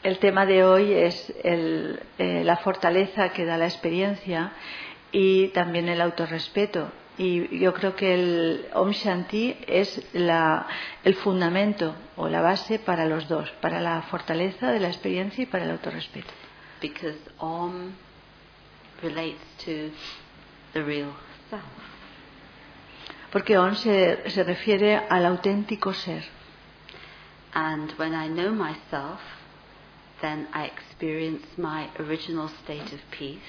El tema de hoy es la fortaleza que da la experiencia y también el autorrespeto. Y yo creo que el Om Shanti es el fundamento o la base para los dos, para la fortaleza de la experiencia y para el autorrespeto. Because Om relates to the real self. Porque Om se refiere al auténtico ser. And when I know myself, then I experience my original state of peace.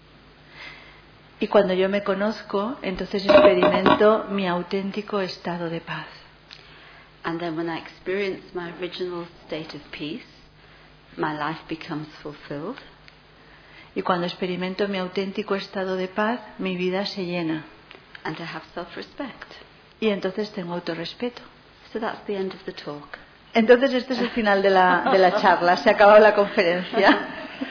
Y cuando yo me conozco, entonces experimento mi auténtico estado de paz. And then when I experience my original state of peace, my life becomes fulfilled. Y cuando experimento mi auténtico estado de paz, mi vida se llena. And I have self-respect. Y entonces tengo autorrespeto. So that's the end of the talk. Entonces este es el final de la charla. Se ha acabado la conferencia.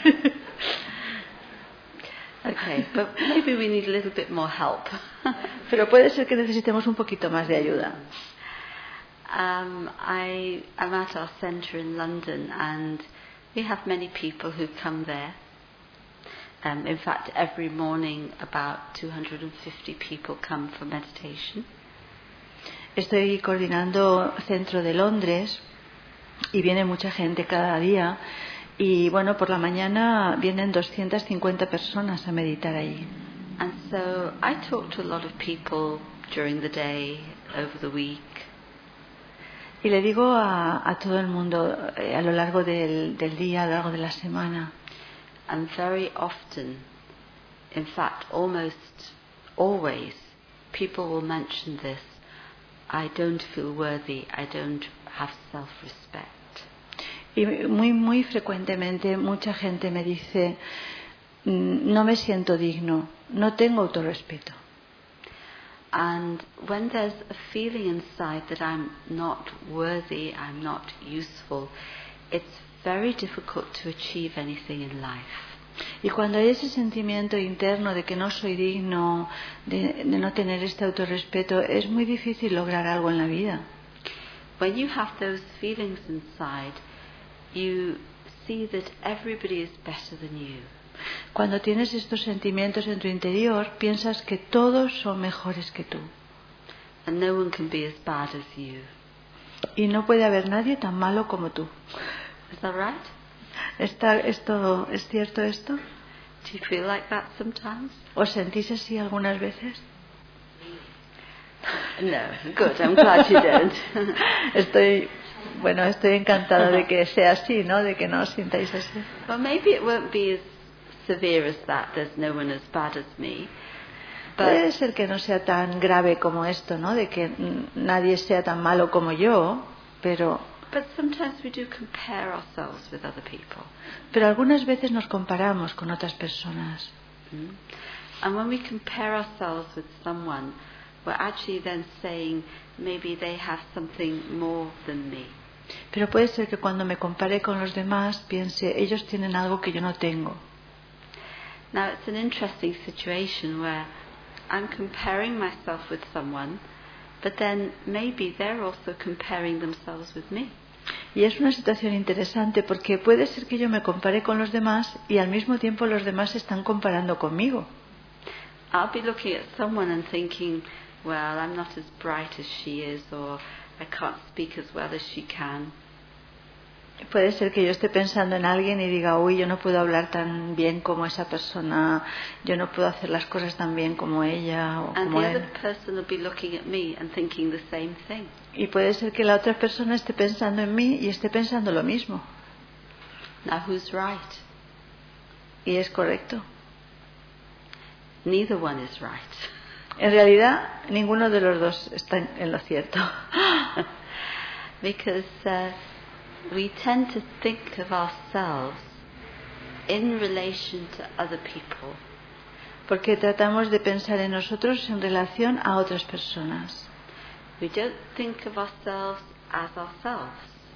Okay, but maybe we need a little bit more help. Pero puede ser que necesitemos un poquito más de ayuda. I'm at our centre in London, and we have many people who come there. In fact, every morning about 250 people come for meditation. Estoy coordinando Centro de Londres y viene mucha gente cada día. Y bueno, por la mañana vienen 250 personas a meditar allí. And so I talk to a lot of people during the day, over the week. Y le digo a todo el mundo a lo largo del día, a lo largo de la semana. And very often, in fact, almost always, people will mention this. I don't feel worthy, I don't have self-respect. Y muy frecuentemente mucha gente me dice, no me siento digno, no tengo autorrespeto. And when there's a feeling inside that I'm not worthy, I'm not useful, it's very difficult to achieve anything in life. Y cuando hay ese sentimiento interno de que no soy digno, de no tener este autorrespeto, es muy difícil lograr algo en la vida. When you have those feelings inside, you see that everybody is better than you. Cuando tienes estos sentimientos en tu interior, piensas que todos son mejores que tú. And no one can be as bad as you. Y no puede haber nadie tan malo como tú. Is that right? ¿Es cierto esto? Do you feel like that sometimes? ¿Os sentís así algunas veces? No, good, I'm glad you don't. Estoy encantada de que sea así, ¿no? De que no os sintáis así. Well, maybe it won't be as severe as that. There's no one as bad as me. Puede ser que no sea tan grave como esto, ¿no? De que nadie sea tan malo como yo, But sometimes we do compare ourselves with other people. Pero algunas veces nos comparamos con otras personas. And when we compare ourselves with someone, we're actually then saying maybe they have something more than me. Pero puede ser que cuando me compare con los demás piense, ellos tienen algo que yo no tengo. Now it's an interesting situation where I'm comparing myself with someone, but then maybe they're also comparing themselves with me. Y es una situación interesante porque puede ser que yo me compare con los demás y al mismo tiempo los demás se están comparando conmigo. I'll be looking at someone and thinking, well, I'm not as bright as she is, or I can't speak as well as she can. Puede ser que yo esté pensando en alguien y diga, uy, yo no puedo hablar tan bien como esa persona, yo no puedo hacer las cosas tan bien como ella o como él. And the other person will be looking at me and thinking the same thing. Y puede ser que la otra persona esté pensando en mí y esté pensando lo mismo. Now who's right? Y es correcto. Neither one is right. En realidad, ninguno de los dos está en lo cierto. Because we tend to think of ourselves in relation to other people. Porque tratamos de pensar en nosotros en relación a otras personas. We don't think of ourselves as ourselves.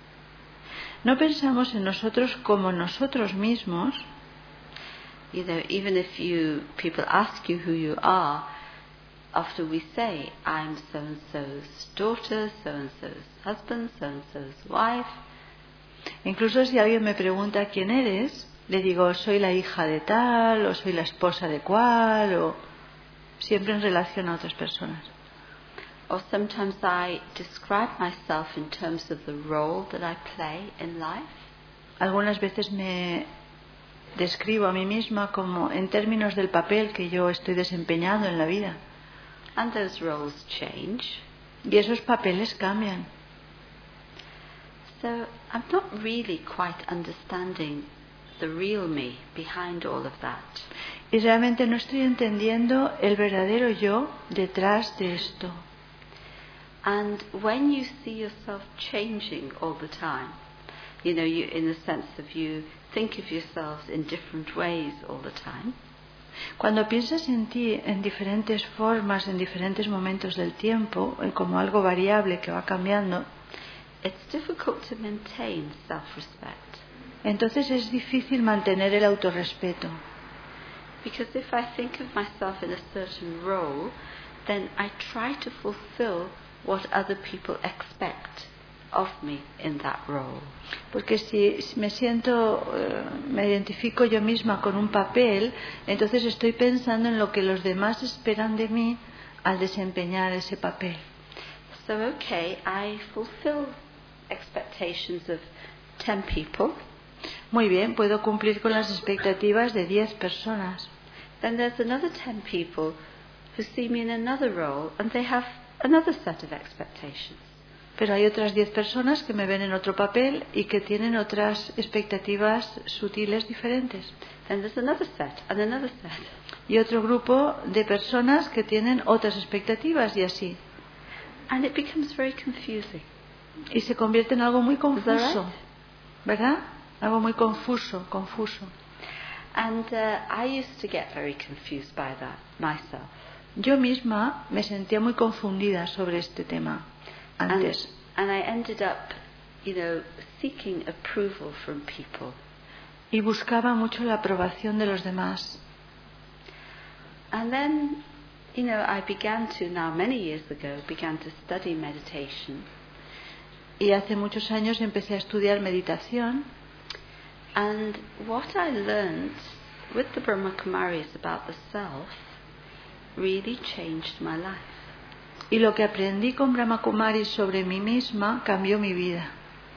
No pensamos en nosotros como nosotros mismos. You know, even if people ask you who you are, after we say, I'm so-and-so's daughter, so-and-so's husband, so-and-so's wife. Incluso si alguien me pregunta quién eres, le digo soy la hija de tal o soy la esposa de cual, o siempre en relación a otras personas. Or sometimes I describe myself in terms of the role that I play in life. Algunas veces me describo a mí misma como en términos del papel que yo estoy desempeñando en la vida. And those roles change. Y esos papeles cambian. So I'm not really quite understanding the real me behind all of that. Y realmente no estoy entendiendo el verdadero yo detrás de esto. And when you see yourself changing all the time, you in the sense of you think of yourselves in different ways all the time. Cuando piensas en ti en diferentes formas, en diferentes momentos del tiempo, como algo variable que va cambiando, it's difficult to maintain self-respect. Entonces es difícil mantener el autorrespeto. Because if I think of myself in a certain role, then I try to fulfill what other people expect of me in that role. Porque si me me identifico yo misma con un papel, entonces estoy pensando en lo que los demás esperan de mí al desempeñar ese papel. So, okay, I fulfill expectations of 10 people. Muy bien, puedo cumplir con las expectativas de 10 personas. Then there's another 10 people who see me in another role and they have another set of expectations. Pero hay otras 10 personas que me ven en otro papel y que tienen otras expectativas sutiles diferentes. Then there's another set and another set. Y otro grupo de personas que tienen otras expectativas y así. And it becomes very confusing. Y se convierte en algo muy confuso, right? ¿Verdad? Algo muy confuso. And I used to get very confused by that myself. Yo misma me sentía muy confundida sobre este tema antes. And I ended up, seeking approval from people. Y buscaba mucho la aprobación de los demás. And then, I began to, now many years ago, study meditation. Y hace muchos años empecé a estudiar meditación. And what I learned with the Brahma Kumaris about the self really changed my life. Y lo que aprendí con Brahma Kumaris sobre mí misma cambió mi vida.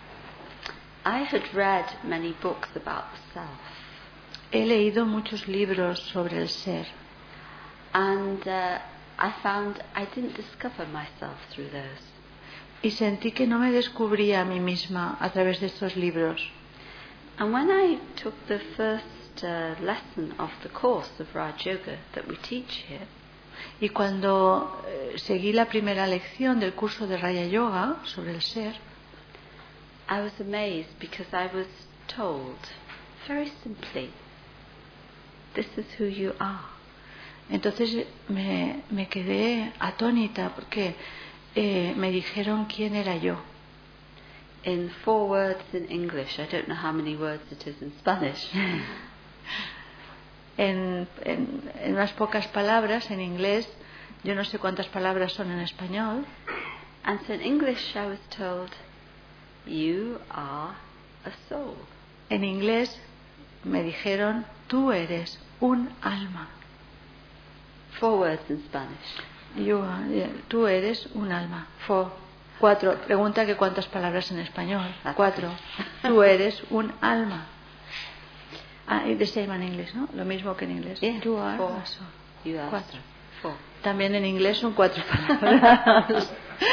I had read many books about the self. He leído muchos libros sobre el ser. And I found I didn't discover myself through those. Y sentí que no me descubría a mí misma a través de estos libros. And when I took the first lesson of the course of Raj Yoga that we teach here, y cuando seguí la primera lección del curso de Raya Yoga sobre el ser, I was amazed because I was told very simply, this is who you are. Entonces me quedé atónita porque me dijeron quién era yo. In 4 words in English. I don't know how many words it is in Spanish. en unas pocas palabras en inglés, yo no sé cuántas palabras son en español. And so in English I was told, you are a soul. En inglés me dijeron, tú eres un alma. 4 words in Spanish. Tú eres un alma. 4. Pregunta que cuántas palabras en español. 4. Tú eres un alma. The same in English, ¿no? Lo mismo que en inglés. Yeah, You are 4. a soul. You are 4. 4. También en inglés son 4 palabras.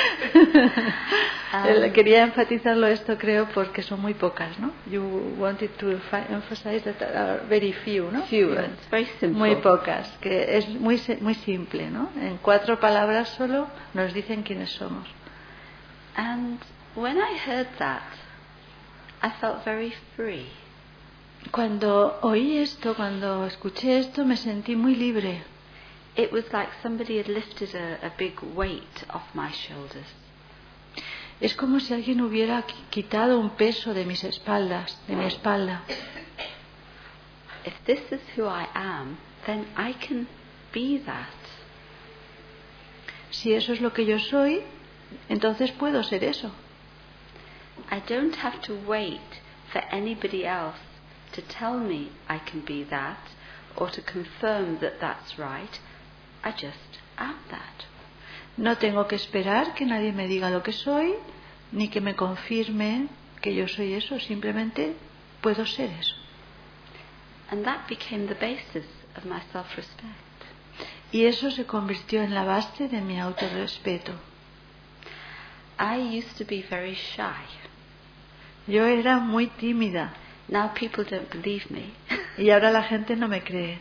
Quería enfatizarlo esto, creo, porque son muy pocas, ¿no? You wanted to emphasize that are very few, ¿no? Few words, very simple. Muy pocas, que es muy simple, ¿no? En 4 palabras solo nos dicen quiénes somos. And when I heard that, I felt very free. Cuando oí esto, cuando escuché esto, me sentí muy libre. It was like somebody had lifted a big weight off my shoulders. Es como si alguien hubiera quitado un peso de mis espaldas, de mi espalda. If this is who I am, then I can be that. Si eso es lo que yo soy, entonces puedo ser eso. I don't have to wait for anybody else to tell me I can be that or to confirm that that's right. I just am that. No tengo que esperar que nadie me diga lo que soy, ni que me confirme que yo soy eso, simplemente puedo ser eso. And that became the basis of my self-respect. Y eso se convirtió en la base de mi autorrespeto. I used to be very shy. Yo era muy tímida. Now people don't believe me. Y ahora la gente no me cree.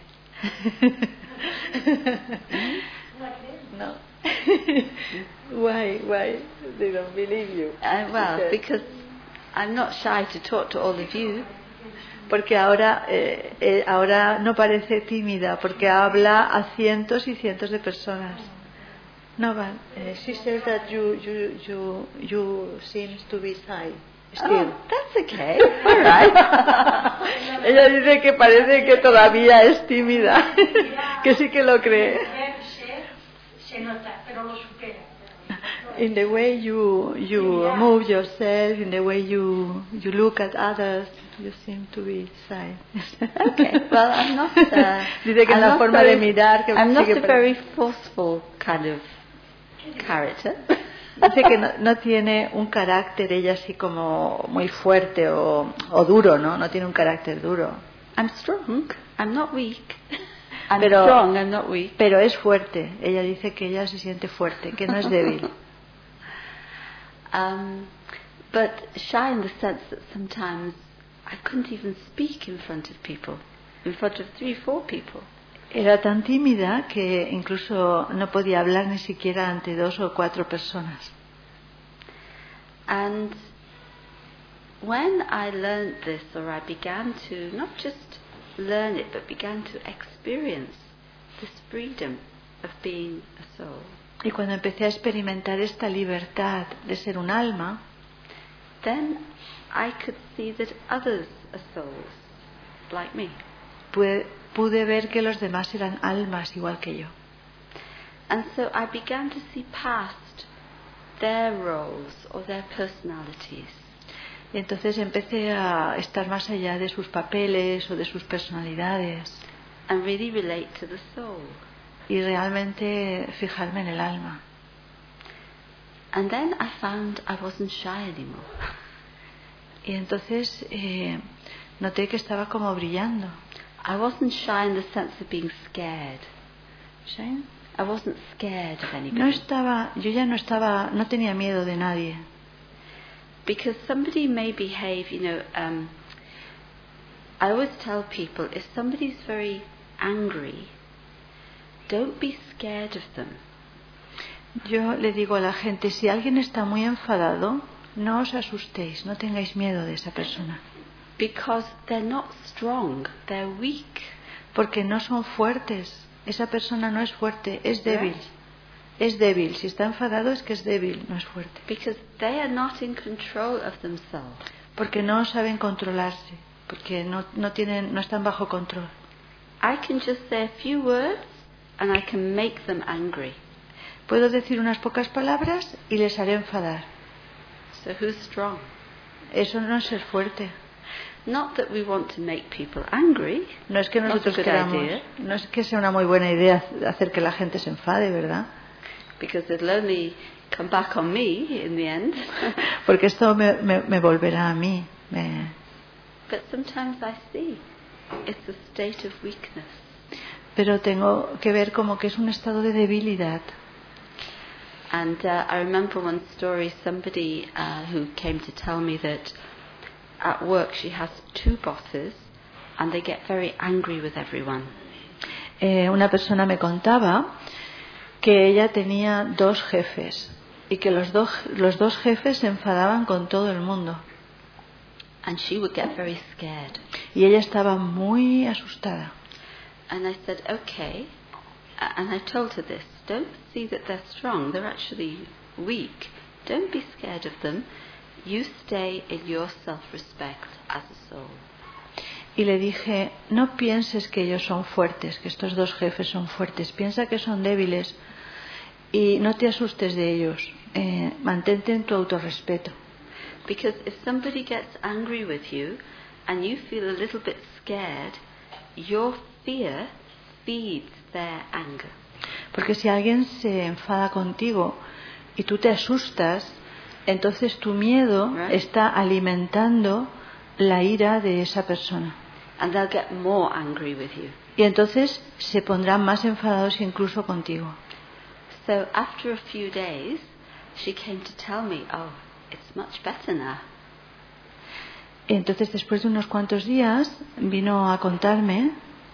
No. Why they don't believe you? Well, because I'm not shy to talk to all of you. Porque ahora no parece tímida, porque habla a cientos y cientos de personas. No, but she says that you seems to be shy. Still. Oh, that's okay. All right. Ella dice que parece que todavía es tímida, que sí que lo cree. Se nota, pero lo supera. In the way you move yourself, in the way you look at others, you seem to be shy. Okay. Well, I'm not. Dice que en la forma de mirar que I'm not sí que a very forceful kind of character. Dice que no tiene un carácter ella así como muy fuerte o duro, ¿no? No tiene un carácter duro. I'm strong. I'm not weak. I'm strong. I'm not weak. Pero es fuerte. Ella dice que ella se siente fuerte, que no es débil. But shy in the sense that sometimes I couldn't even speak in front of people, in front of 3-4 people. Era tan tímida que incluso no podía hablar ni siquiera ante 2 o 4 personas. And when I learned this, or I began to not just learn it, but began to experience this freedom of being a soul. Y cuando empecé a experimentar esta libertad de ser un alma, then I could see that others are souls, like me. Pude ver que los demás eran almas igual que yo. And so I began to see past their roles or their personalities. Y entonces empecé a estar más allá de sus papeles o de sus personalidades. And really relate to the soul. Y realmente fijarme en el alma. And then I found I wasn't shy anymore. Y entonces noté que estaba como brillando. I wasn't shy in the sense of being scared. ¿Sí? I wasn't scared of anybody. Yo ya no tenía miedo de nadie. Because somebody may behave, I always tell people, if somebody's very angry, don't be scared of them. Yo le digo a la gente, si alguien está muy enfadado, no os asustéis, no tengáis miedo de esa persona. Because they're not strong, they're weak. Porque no son fuertes. Esa persona no es fuerte, es débil. Es débil. Si está enfadado es que es débil, no es fuerte. Because they are not in control of themselves. Porque no saben controlarse, porque no están bajo control. I can just say a few words and I can make them angry. Puedo decir unas pocas palabras y les haré enfadar. So who's strong? Eso no es ser fuerte. Not that we want to make people angry. No es que nosotros queramos, no es que sea una muy buena idea hacer que la gente se enfade, ¿verdad? Because it'll only come back on me in the end. Porque esto me volverá a mí. But sometimes I see it's a state of weakness. Pero tengo que ver como que es un estado de debilidad. And I remember one story, somebody who came to tell me that at work she has 2 bosses and they get very angry with everyone. Una persona me contaba que ella tenía 2 jefes y que los dos jefes se enfadaban con todo el mundo. And she would get very scared. Y ella estaba muy asustada. And I said, okay. And I told her this. Don't see that they're strong. They're actually weak. Don't be scared of them. You stay in your self-respect as a soul. Y le dije, no pienses que ellos son fuertes, que estos 2 jefes son fuertes. Piensa que son débiles y no te asustes de ellos. Mantente en tu autorrespeto. Because if somebody gets angry with you and you feel a little bit scared, your fear feeds their anger. Porque si alguien se enfada contigo y tú te asustas, entonces tu miedo está alimentando la ira de esa persona. And they'll get more angry with you. Y entonces se pondrán más enfadados incluso contigo. So after a few days, she came to tell me, oh, it's much better now. Y entonces después de unos cuantos días vino a contarme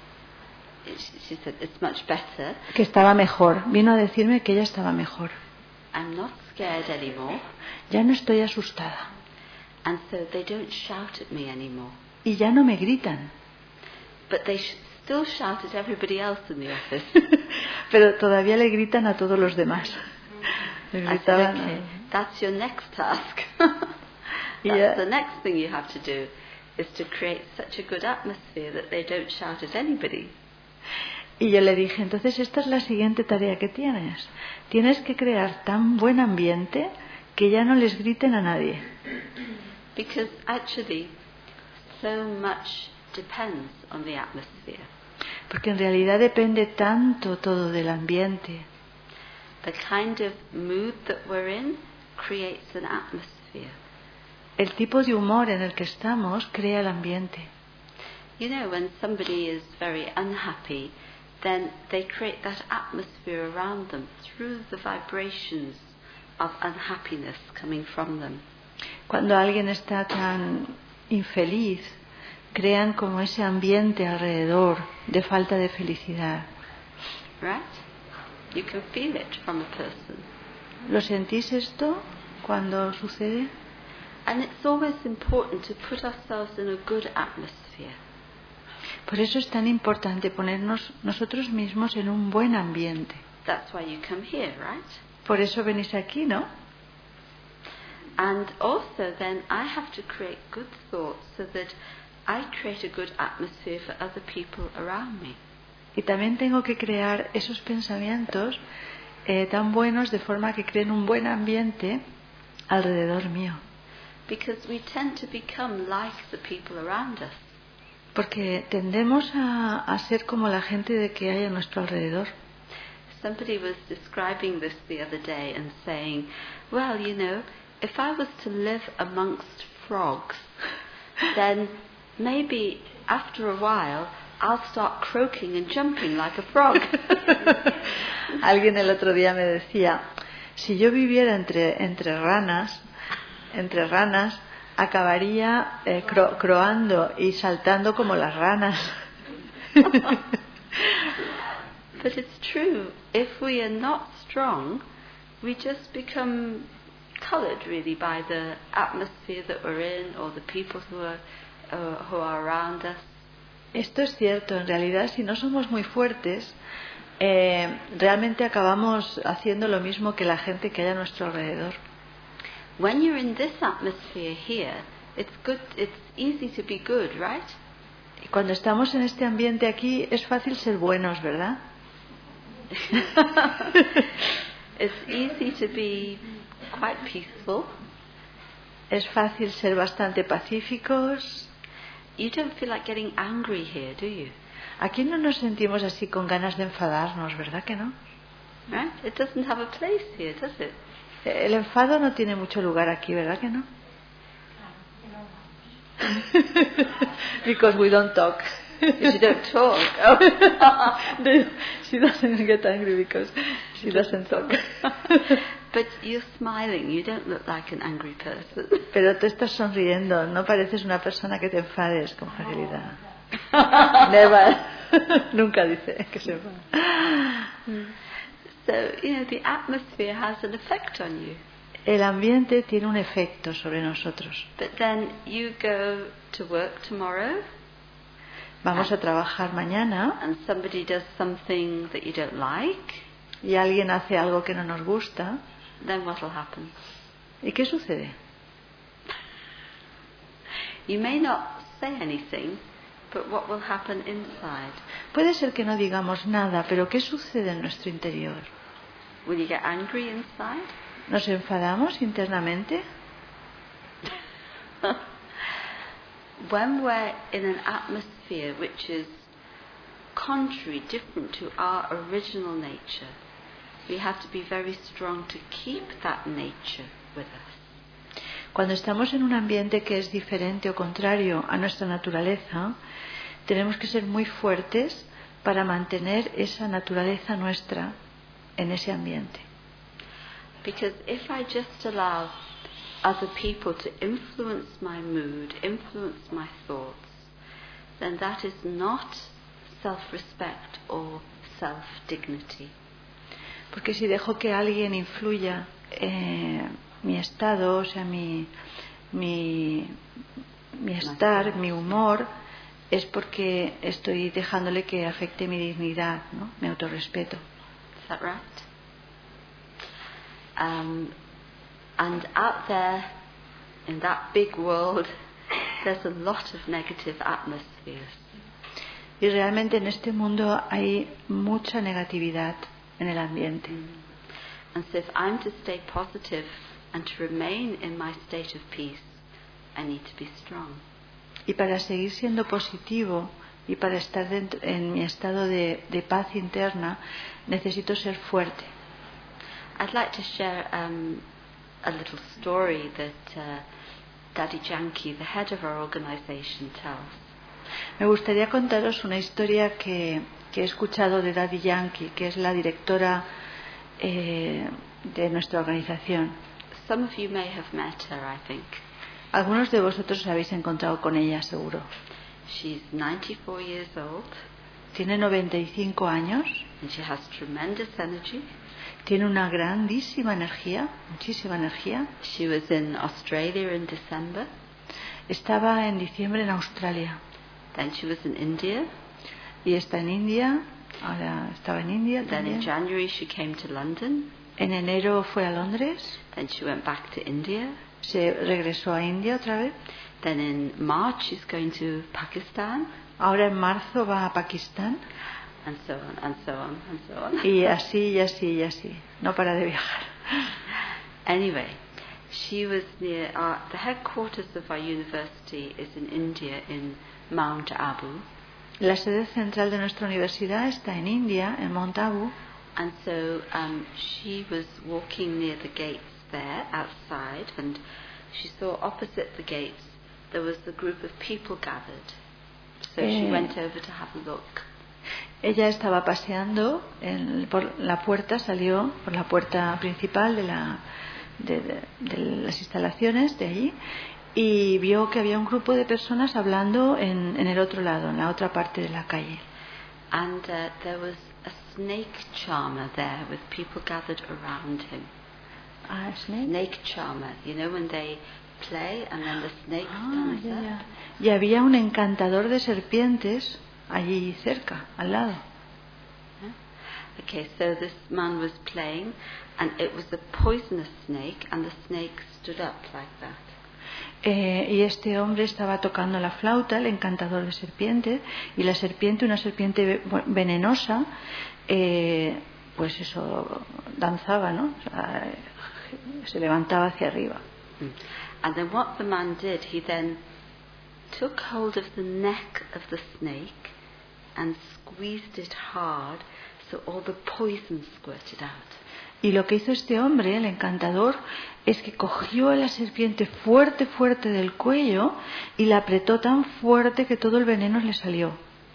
She said, it's much better. que estaba mejor. Vino a decirme que ella estaba mejor. I'm not scared anymore. Ya no estoy asustada. And so they don't shout at me anymore. Y ya no me gritan. But they still shout at everybody else in the office. Pero todavía le gritan a todos los demás. Le I said, gritaban okay, that's your next task. Yeah. That's the next thing you have to do, is to create such a good atmosphere that they don't shout at anybody. Y yo le dije, entonces esta es la siguiente tarea que tienes. Tienes que crear tan buen ambiente que ya no les griten a nadie. Because actually, so much depends on the atmosphere. Porque en realidad depende tanto todo del ambiente. The kind of mood that we're in creates an atmosphere. El tipo de humor en el que estamos crea el ambiente. You know, when somebody is very unhappy, then they create that atmosphere around them through the vibrations of unhappiness coming from them. Cuando alguien está tan infeliz, crean como ese ambiente alrededor de falta de felicidad. Right? You can feel it from a person. ¿Lo sentís esto cuando sucede? And it's always important to put ourselves in a good atmosphere. Por eso es tan importante ponernos nosotros mismos en un buen ambiente. That's why you come here, right? Por eso venís aquí, ¿no? And also then I have to create good thoughts so that I create a good atmosphere for other people around me. Y también tengo que crear esos pensamientos tan buenos de forma que creen un buen ambiente alrededor mío. Because we tend to become like the people around us. Porque tendemos a ser como la gente de que hay a nuestro alrededor. Somebody was describing this the other day and saying, well, you know, if I was to live amongst frogs, then maybe after a while I'll start croaking and jumping like a frog. Alguien el otro día me decía, si yo viviera entre ranas, acabaría croando y saltando como las ranas. But it's true. If we are not strong, we just become coloured really by the atmosphere that we're in or the people who are around us. Esto es cierto. En realidad, si no somos muy fuertes, realmente acabamos haciendo lo mismo que la gente que hay a nuestro alrededor. When you're in this atmosphere here, it's easy to be good, right? Y cuando estamos en este ambiente aquí, es fácil ser buenos, ¿verdad? It's easy to be quite peaceful. Es fácil ser bastante pacíficos. You don't feel like getting angry here, do you? Aquí no nos sentimos así con ganas de enfadarnos, ¿verdad que no? Right? It doesn't have a place here, does it? El enfado no tiene mucho lugar aquí, ¿verdad que no? Because we don't talk. Because you don't talk. Oh. She doesn't get angry because she doesn't talk. But you're smiling. You don't look like an angry person. Pero tú estás sonriendo. No pareces una persona que te enfades con facilidad. Never. Nunca dice que se enfada. So, you know, the atmosphere has an effect on you. El ambiente tiene un efecto sobre nosotros. But then you go to work tomorrow. Vamos a trabajar mañana. And somebody does something that you don't like. Y alguien hace algo que no nos gusta. Then what will happen? ¿Y qué sucede? You may not say anything, but what will happen inside? Puede ser que no digamos nada, pero ¿qué sucede en nuestro interior? Will you get angry inside? ¿Nos enfadamos internamente? When we're in an atmosphere which is contrary, different to our original nature, we have to be very strong to keep that nature with us. Cuando estamos en un ambiente que es diferente o contrario a nuestra naturaleza, tenemos que ser muy fuertes para mantener esa naturaleza nuestra en ese ambiente. Because if I just allow other people to influence my mood, influence my thoughts, then that is not self-respect or self-dignity. Porque si dejo que alguien influya mi estado, o sea, mi estar, mi humor, es porque estoy dejándole que afecte mi dignidad, ¿no? Mi autorrespeto. Is that right? And out there, in that big world, there's a lot of negative atmospheres. Y realmente en este mundo hay mucha negatividad en el ambiente. And so if I'm to stay positive and to remain in my state of peace, I need to be strong. Y para seguir siendo positivo y para estar en mi estado de paz interna, necesito ser fuerte. I'd like to share a little story that Daddy Janki, the head of our organization, tells. Me gustaría contaros una historia que he escuchado de Daddy Yankee, que es la directora de nuestra organización. Some of you may have met her, I think. Algunos de vosotros os habéis encontrado con ella, seguro. She's 94 years old. Tiene 95 años. And she has tremendous energy. Tiene una grandísima energía, muchísima energía. She was in Australia in December. Estaba en diciembre en Australia. Then she was in India. Y está en India. Ahora estaba en India Then también. in January she came to London. En enero fue a Londres. Then she went back to India. Se regresó a India otra vez. Then in March she's going to Pakistan. Ahora en marzo va a Pakistán. And so on, and so on, and so on. Y así, y así, y así. No para de viajar. Anyway, she was near the headquarters of our university is in India, in Mount Abu. La sede central de nuestra universidad está en India, en Mount Abu. And so she was walking near the gates there, outside, and she saw opposite the gates there was a group of people gathered. So she went over to have a look. Ella estaba paseando por la puerta, salió por la puerta principal de las instalaciones de allí y vio que había un grupo de personas hablando en el otro lado, en la otra parte de la calle. And there was a snake charmer there with people gathered around him. Snake charmer, you know when they play and then the snake stands up. Y había un encantador de serpientes allí cerca, al lado. Okay, so this man was playing and it was a poisonous snake and the snake stood up like that. Y este hombre estaba tocando la flauta, el encantador de serpientes, y la serpiente, una serpiente venenosa, pues eso, danzaba, ¿no? O sea, se levantaba hacia arriba. And then what the man did, he then took hold of the neck of the snake and squeezed it hard so all the poison squirted out. Y lo que hizo este hombre, el encantador, es que cogió a la serpiente fuerte, fuerte del cuello y la apretó tan fuerte que todo el veneno le salió.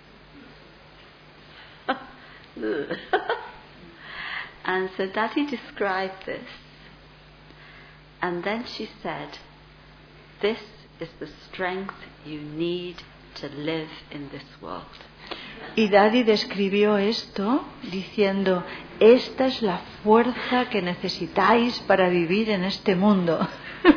And so Daddy described this. And then she said, "This is the strength you need to live in this world." Y Daddy describió esto diciendo, esta es la fuerza que necesitáis para vivir en este mundo.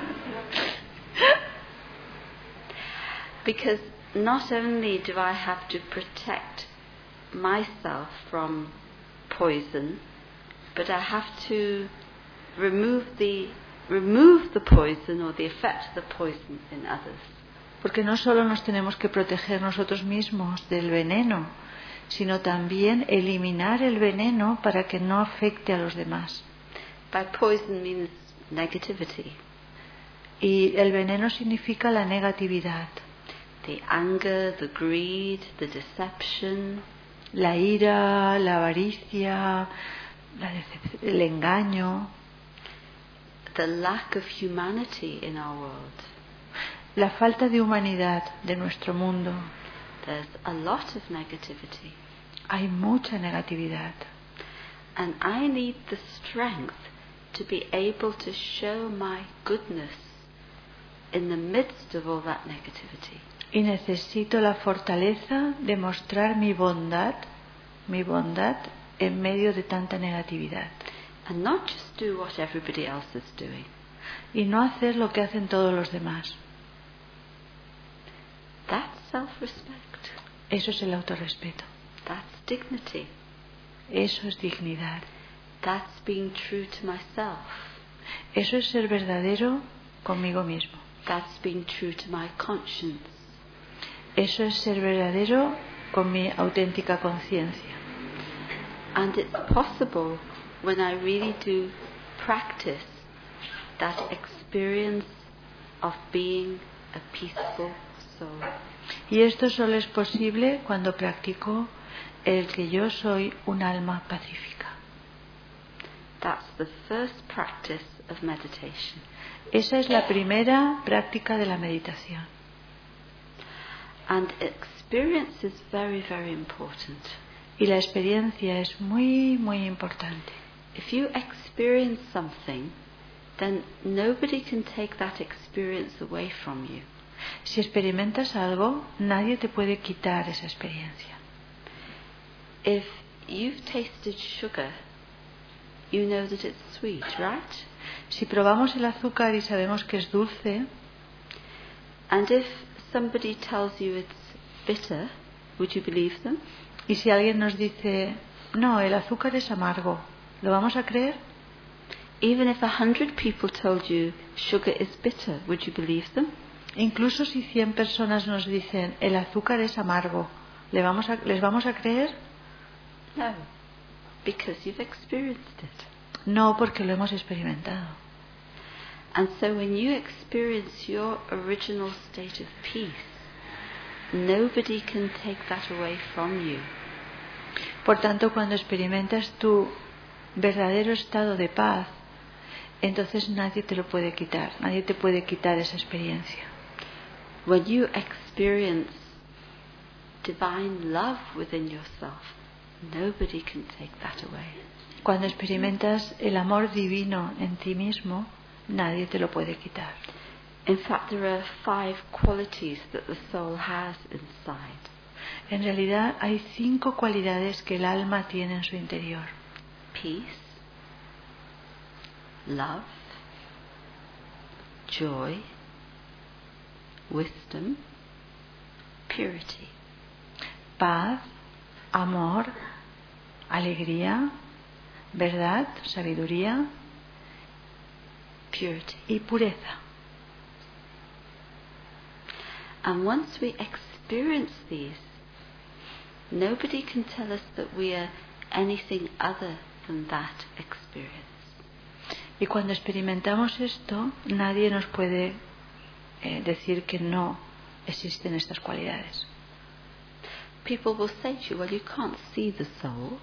Because not only do I have to protect myself from poison, but I have to remove the poison or the effect of the poison in others. Porque no solo nos tenemos que proteger nosotros mismos del veneno, sino también eliminar el veneno para que no afecte a los demás. By poison means negativity. Y el veneno significa la negatividad. The anger, the greed, the deception. La ira, la avaricia, el engaño. The lack of humanity in our world. La falta de humanidad de nuestro mundo. There's a lot of negativity. Hay mucha negatividad. And I need the strength to be able to show my goodness in the midst of all that negativity. Y necesito la fortaleza de mostrar mi bondad en medio de tanta negatividad. And not just do what everybody else is doing. Y no hacer lo que hacen todos los demás. That's self-respect. Eso es el autorrespeto. That's dignity. Eso es dignidad. That's being true to myself. Eso es ser verdadero conmigo mismo. That's being true to my conscience. Eso es ser verdadero con mi auténtica conciencia. And it's possible when I really do practice that experience of being a peaceful soul. Y esto solo es posible cuando practico el que yo soy un alma pacífica. That's the first practice of meditation. Esa es la primera práctica de la meditación. And experience is very, very important. Y la experiencia es muy, muy importante. If you experience something, then nobody can take that experience away from you. Si experimentas algo, nadie te puede quitar esa experiencia. If you've tasted sugar, you know that it's sweet, right? Si probamos el azúcar y sabemos que es dulce, And if somebody tells you it's bitter, would you believe them? y si alguien nos dice, no, el azúcar es amargo, ¿lo vamos a creer? Even if 100 people told you sugar is bitter, would you believe them? Incluso si 100 personas nos dicen, el azúcar es amargo, ¿les vamos a creer? No, because you've experienced it. No, porque lo hemos experimentado. And so when you experience your original state of peace, nobody can take that away from you. Por tanto, cuando experimentas tu verdadero estado de paz, entonces nadie te lo puede quitar, nadie te puede quitar esa experiencia. When you experience divine love within yourself, nobody can take that away. Cuando experimentas el amor divino en ti mismo, nadie te lo puede quitar. In fact, there are 5 qualities that the soul has inside. En realidad hay 5 cualidades que el alma tiene en su interior. Peace, love, joy, wisdom, purity. Paz, amor, alegría, verdad, sabiduría Purity. y pureza. And once we experience these, nobody can tell us that we are anything other than that experience. Y cuando experimentamos esto, nadie nos puede decir que no existen estas cualidades. People will say to you, well, you can't see the soul.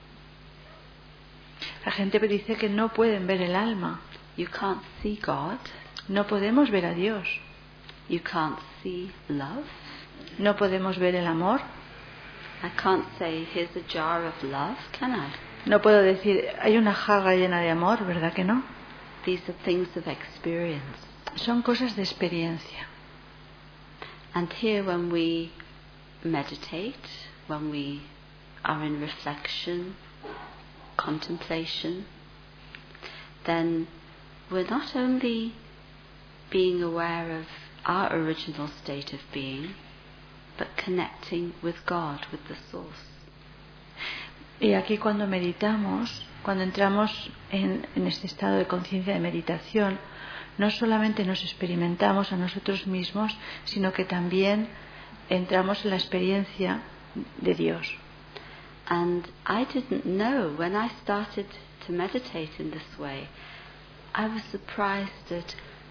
La gente dice que no pueden ver el alma. You can't see God. No podemos ver a Dios. You can't see love. No podemos ver el amor. I can't say, here's a jar of love, can I? No puedo decir, hay una jarra llena de amor, ¿verdad que no? These are things of experience. Son cosas de experiencia. And here when we meditate, when we are in reflection, contemplation, then we're not only being aware of our original state of being, but connecting with God, with the source. Y aquí cuando meditamos, cuando entramos en este estado de conciencia de meditación, no solamente nos experimentamos a nosotros mismos, sino que también entramos en la experiencia de Dios. And I didn't know, when I started to meditate in this way, I was surprised at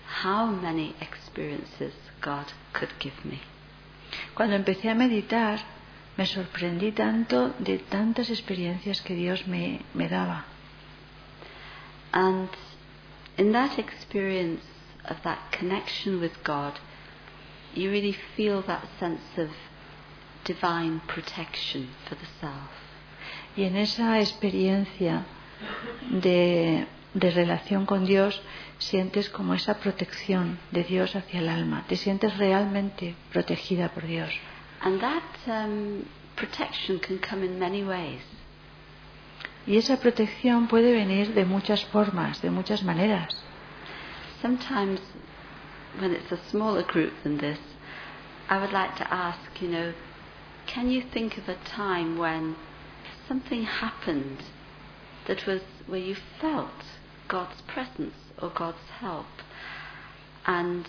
how many experiences God could give me. Cuando empecé a meditar, me sorprendí tanto de tantas experiencias que Dios me daba. And in that experience of that connection with God, you really feel that sense of divine protection for the self. Y en esa experiencia de relación con Dios, sientes como esa protección de Dios hacia el alma. Te sientes realmente protegida por Dios. And that protection can come in many ways. Y esa protección puede venir de muchas formas, de muchas maneras. Sometimes, when it's a smaller group than this, I would like to ask, can you think of a time when something happened that was where you felt God's presence or God's help? And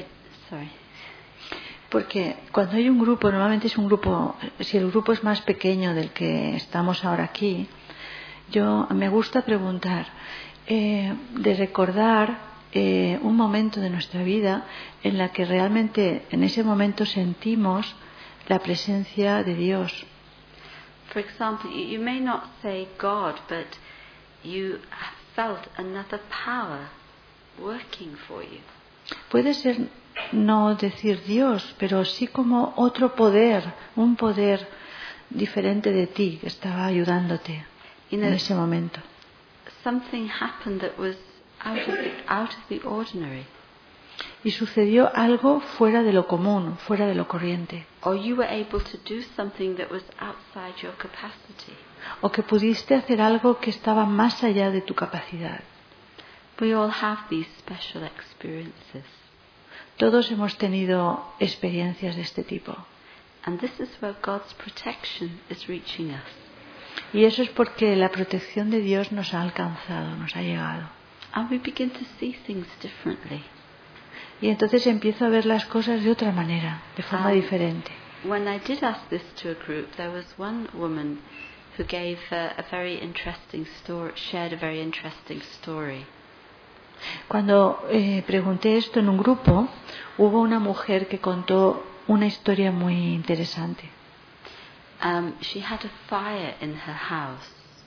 Porque cuando hay un grupo, normalmente es un grupo, si el grupo es más pequeño del que estamos ahora aquí, me gusta preguntar, de recordar un momento de nuestra vida en la que realmente en ese momento sentimos la presencia de Dios. For example, you may not say God, but you felt another power working for you. Puede ser no decir Dios, pero sí como otro poder, un poder diferente de ti que estaba ayudándote en ese momento. Something happened that was out of the ordinary. Y sucedió algo fuera de lo común, fuera de lo corriente. Or you were able to do something that was outside your capacity. O que pudiste hacer algo que estaba más allá de tu capacidad. We all have these special experiences. Todos hemos tenido experiencias de este tipo. And this is where God's protection is reaching us. Y eso es porque la protección de Dios nos ha alcanzado, nos ha llegado. And we begin to see things differently. Y entonces empiezo a ver las cosas de otra manera, de forma diferente. When I did ask this to a group, there was one woman who gave a very interesting story, shared a very interesting story. Cuando pregunté esto en un grupo, hubo una mujer que contó una historia muy interesante. She had a fire in her house.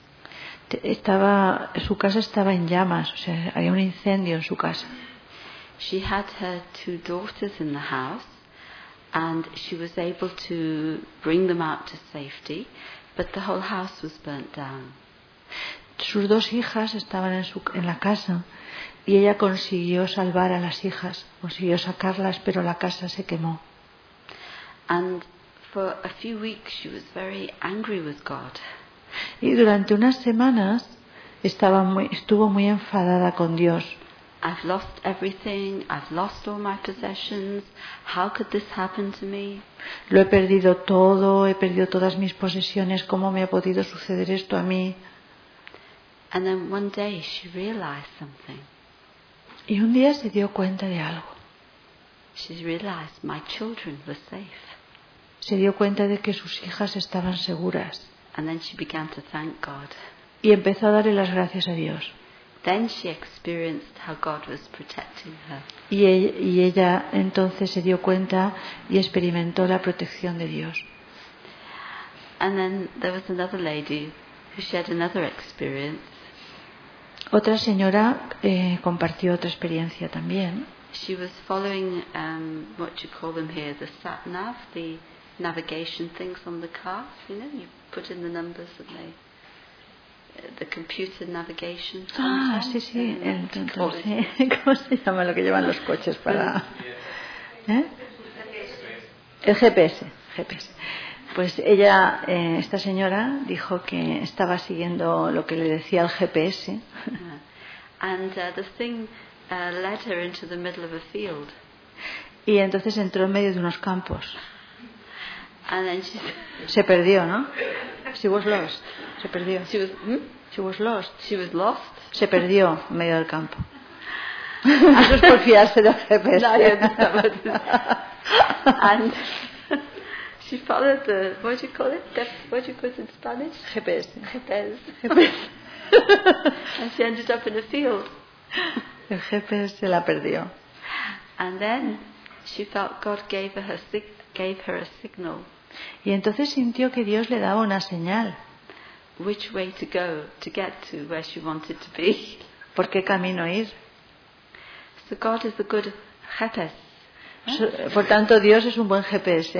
Su casa estaba en llamas, o sea, había un incendio en su casa. She had her 2 daughters in the house, and she was able to bring them out to safety, but the whole house was burnt down. Sus 2 hijas estaban en la casa y ella consiguió salvar a las hijas, consiguió sacarlas, pero la casa se quemó. And for a few weeks she was very angry with God. Y durante unas semanas estuvo muy enfadada con Dios. I've lost everything, I've lost all my possessions, how could this happen to me? Lo he perdido todo, he perdido todas mis posesiones, ¿cómo me ha podido suceder esto a mí? And then one day she realized something. Y un día se dio cuenta de algo. She realized my children were safe. Se dio cuenta de que sus hijas estaban seguras. And then she began to thank God. Y empezó a darle las gracias a Dios. Then she experienced how God was protecting her. Y ella entonces se dio cuenta y experimentó la protección de Dios. And then there was another lady who shared another experience. Otra señora compartió otra experiencia también. She was following what you call them here, the sat nav, the navigation things on the car. You put in the numbers and the computer navigation. Sí. ¿Cómo se llama lo que llevan los coches para? El GPS. Pues ella, esta señora, dijo que estaba siguiendo lo que le decía el GPS. And the thing led her into the middle of a field. Y entonces entró en medio de unos campos. And then se perdió, ¿no? She was lost. Se perdió. She was lost. Se perdió en medio del campo. Eso es por fiarse del GPS. And she followed the, what do you call it? What do you call it in Spanish? GPS. And she ended up in a field. El GPS se la perdió. And then she felt God gave her a signal. Y entonces sintió que Dios le daba una señal. Which way to go to get to where she wanted to be. ¿Por qué camino ir? So God is a good GPS. Por tanto, Dios es un buen GPS.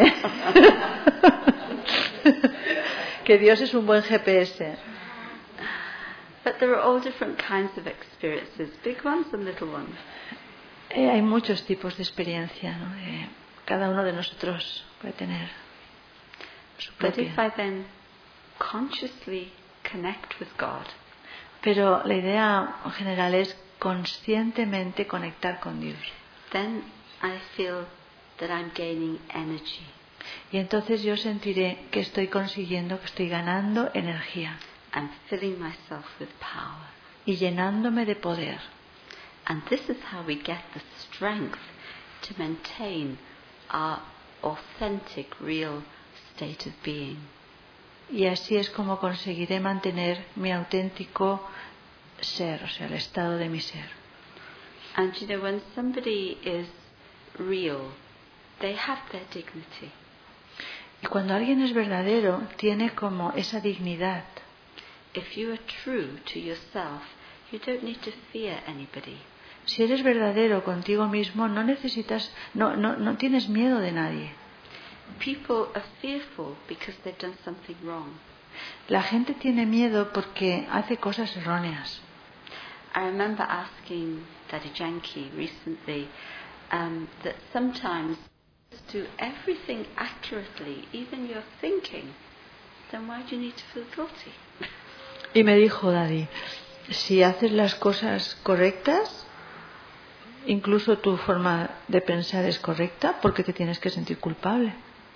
Que Dios es un buen GPS. But there are all different kinds of experiences, big ones and little ones. Hay muchos tipos de experiencia, ¿no? Cada uno de nosotros puede tener su But propia. if I then consciously connect with God, Pero la idea general es conscientemente conectar con Dios. then I feel that I'm gaining energy. Y entonces yo sentiré que estoy consiguiendo, que estoy ganando energía I'm filling myself with power. y llenándome de poder. And this is how we get the strength to maintain our authentic, real state of being. Y así es como conseguiré mantener mi auténtico ser, o sea, el estado de mi ser. And you know, when somebody is real, they have their dignity. Y cuando alguien es verdadero, tiene como esa dignidad. If you are true to yourself, you don't need to fear anybody. Si eres verdadero contigo mismo, no tienes miedo de nadie. People are fearful because they've done something wrong. La gente tiene miedo porque hace cosas erróneas. I remember asking Daddy Janki recently that sometimes do everything accurately, even your thinking, then why do you need to feel guilty? Y me dijo Daddy, si haces las cosas correctas, incluso tu forma de pensar es correcta, ¿por qué te tienes que sentir culpable?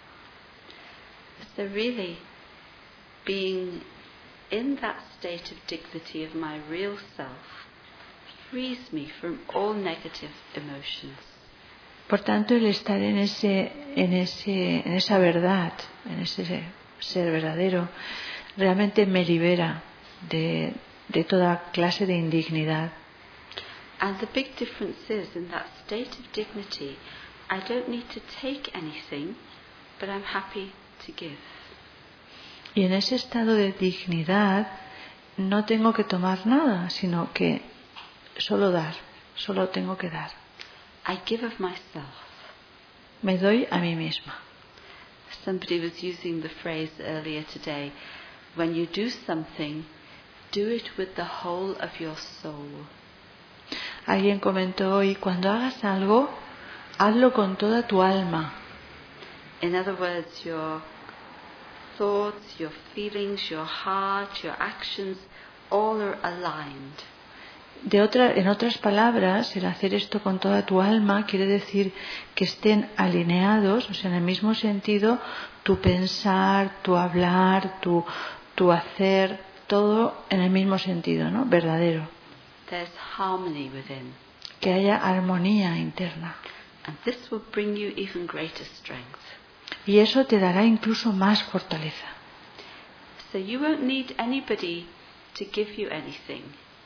So really, being in that state of dignity of my real self frees me from all negative emotions. Por tanto, el estar en esa verdad, en ese ser verdadero, realmente me libera de toda clase de indignidad. And the big difference is, in that state of dignity, I don't need to take anything, but I'm happy to give. Y en ese estado de dignidad no tengo que tomar nada, sino que solo dar, solo tengo que dar. I give of myself. Me doy a mí misma. Somebody was using the phrase earlier today, when you do something, do it with the whole of your soul. Alguien comentó hoy, cuando hagas algo, hazlo con toda tu alma. In other words, your thoughts, your feelings, your heart, your actions, all are aligned. En otras palabras, el hacer esto con toda tu alma quiere decir que estén alineados, o sea, en el mismo sentido, tu pensar, tu hablar, tu hacer, todo en el mismo sentido, ¿no? Verdadero. There's harmony within. Que haya armonía interna. And this will bring you even greater strength. Y eso te dará incluso más fortaleza. So you won't need anybody to give you anything.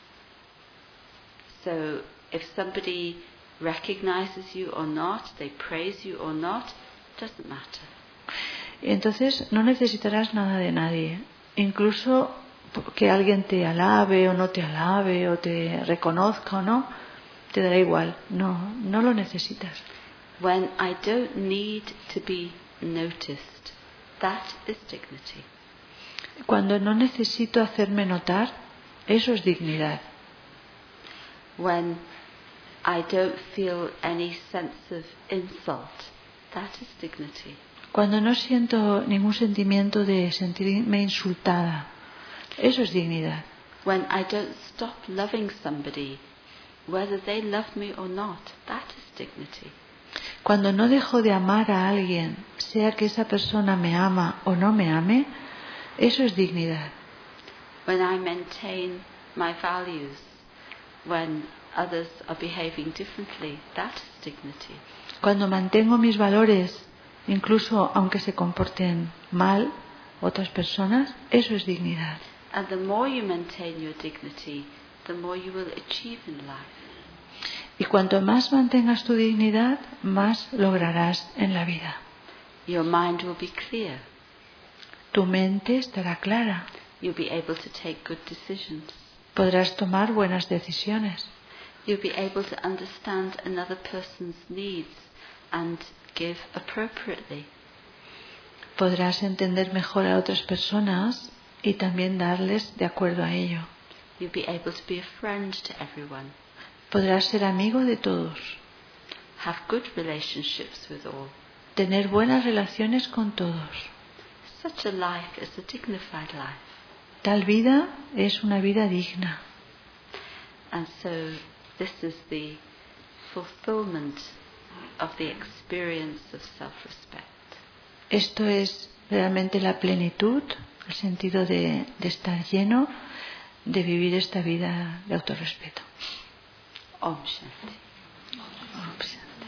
So if somebody recognizes you or not, they praise you or not, doesn't matter. Entonces no necesitarás nada de nadie. Incluso que alguien te alabe o no te alabe o te reconozca o no, te dará igual. No lo necesitas. When I don't need to be noticed, that is dignity. Cuando no necesito hacerme notar, eso es dignidad. When I don't feel any sense of insult, that is dignity. Cuando no siento ningún sentimiento de sentirme insultada, eso es dignidad. When I don't stop loving somebody, whether they love me or not, that is dignity. Cuando no dejo de amar a alguien, sea que esa persona me ama o no me ame, eso es dignidad. When I maintain my values, when others are behaving differently, that is dignity. Cuando mantengo mis valores, incluso aunque se comporten mal otras personas, eso es dignidad. And the more you maintain your dignity, the more you will achieve in life. Y cuanto más mantengas tu dignidad, más lograrás en la vida. Your mind will be clear. Tu mente estará clara. You'll be able to take good decisions. Podrás tomar buenas decisiones. You'll be able to understand another person's needs and give appropriately. Podrás entender mejor a otras personas y también darles de acuerdo a ello. You'll be able to be a friend to everyone. Podrás ser amigo de todos. Have good relationships with all. Tener buenas relaciones con todos. Such a life is a dignified life. Tal vida es una vida digna. And so this is the fulfillment of the experience of self-respect. Esto es realmente la plenitud, el sentido de estar lleno, de vivir esta vida de autorrespeto. Om Shanti. Om Shanti.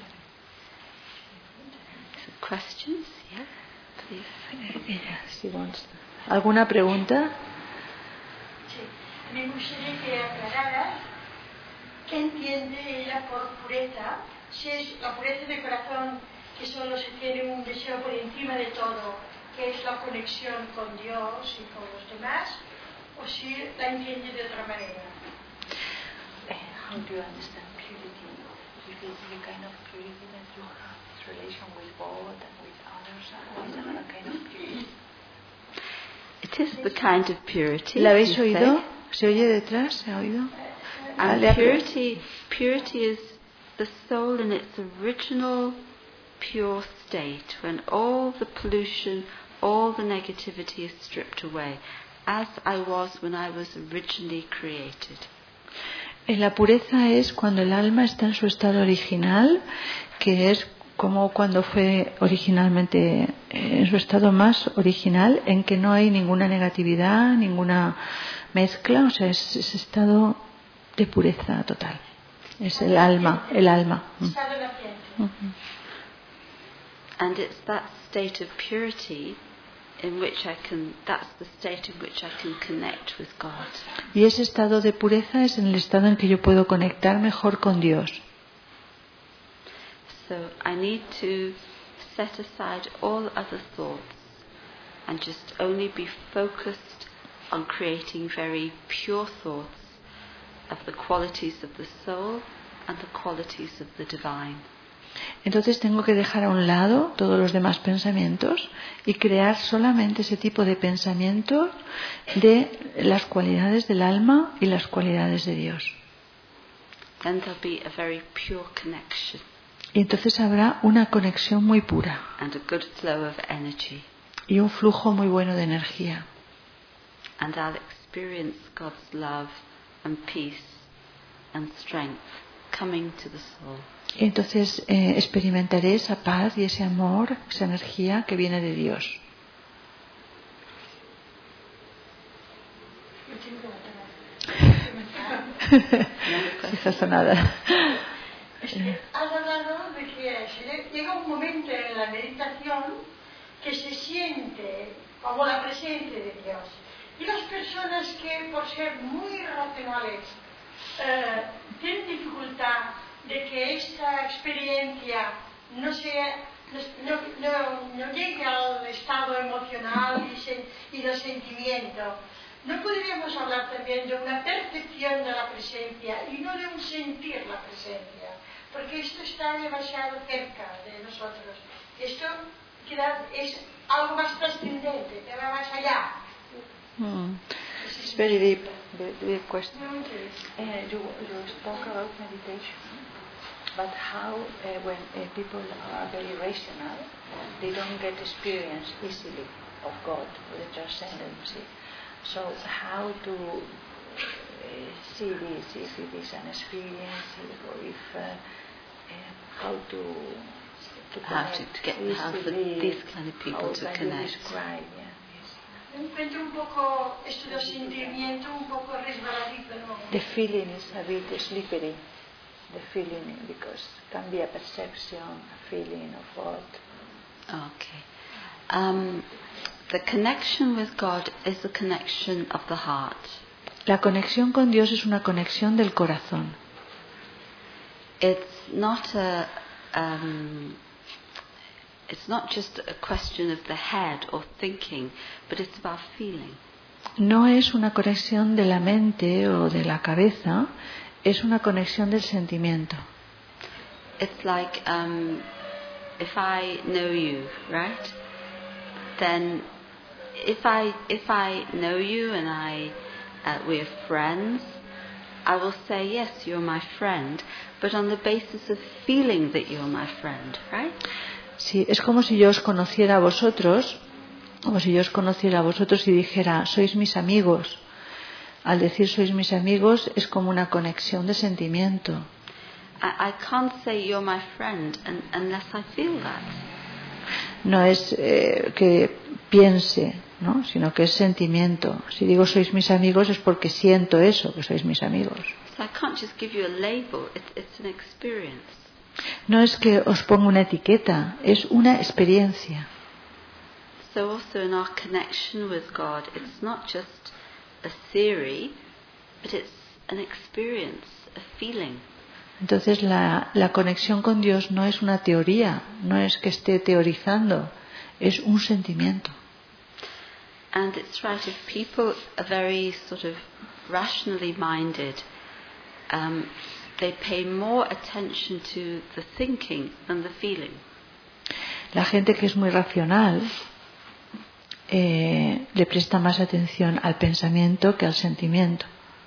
So questions? Yeah, please. ¿Alguna pregunta? Sí. Me gustaría que aclararas qué entiende ella por pureza, si es la pureza de corazón que solo se tiene un deseo por encima de todo, que es la conexión con Dios y con los demás, o si la entiende de otra manera. How do you understand purity? Is it the kind of purity that you have relation with God and with others, or is another kind of purity? It is the kind of purity. ¿La habéis you oído? say. ¿Se oye detrás? ¿Se ha oído? And purity is the soul in its original pure state, when all the pollution, all the negativity is stripped away, as I was when I was originally created. La pureza es cuando el alma está en su estado original, que es como cuando fue originalmente, en su estado más original, en que no hay ninguna negatividad, ninguna mezcla, o sea, es ese estado de pureza total. Es el alma, el alma. Estado naciente. And it's that state of purity in which that's the state in which I can connect with God. Y ese estado de pureza es en el estado en que yo puedo conectar mejor con Dios. So I need to set aside all other thoughts and just only be focused on creating very pure thoughts of the qualities of the soul and the qualities of the divine. Entonces tengo que dejar a un lado todos los demás pensamientos y crear solamente ese tipo de pensamientos de las cualidades del alma y las cualidades de Dios. Then there'll be a very pure connection. Y entonces habrá una conexión muy pura And a good flow of energy. y un flujo muy bueno de energía. And I'll experience God's love and peace and strength coming to the soul. Y entonces experimentaré esa paz y ese amor, esa energía que viene de Dios. nada. Has hablado de que llega un momento en la meditación que se siente como la presencia de Dios. Y las personas que por ser muy racionales tienen dificultad de que esta experiencia no llegue al estado emocional y de sentimiento. ¿No podríamos hablar también de una percepción de la presencia y no de un sentir la presencia? Porque esto está demasiado cerca de nosotros. Esto es algo más trascendente, que va más allá. It's very deep, the question. You spoke about meditation, but how when people are very rational, they don't get experience easily of God, or the transcendency. So how to see this, if it is an experience, or if how to get these kind of people to connect. Un encuentro un poco, esto de sentimiento un poco resbaladizo, ¿no? The feeling is a bit slippery. The feeling, because it can be a perception, a feeling of what. Okay. The connection with God is the connection of the heart. La conexión con Dios es una conexión del corazón. it's not just a question of the head or thinking, but it's about feeling. No es una conexión de la mente o de la cabeza, es una conexión del sentimiento. It's like if I know you, right? Then if I know you and we're friends, I will say yes, you're my friend, but on the basis of feeling that you're my friend, right? Sí, es como si yo os conociera a vosotros, y dijera, sois mis amigos. Al decir sois mis amigos es como una conexión de sentimiento. I can't say you're my friend unless I feel that. No es que piense, ¿no? Sino que es sentimiento. Si digo sois mis amigos es porque siento eso, que sois mis amigos. So I can't just give you a label. It's an experience. No es que os ponga una etiqueta, es una experiencia. So also in our connection with God, it's not just a theory, but it's an experience, a feeling. Entonces la conexión con Dios no es una teoría, no es que esté teorizando, es un sentimiento. And it's right, if people are very sort of rationally minded, they pay more attention to the thinking than the feeling. La gente que es muy racional le presta más atención al pensamiento que al sentimiento.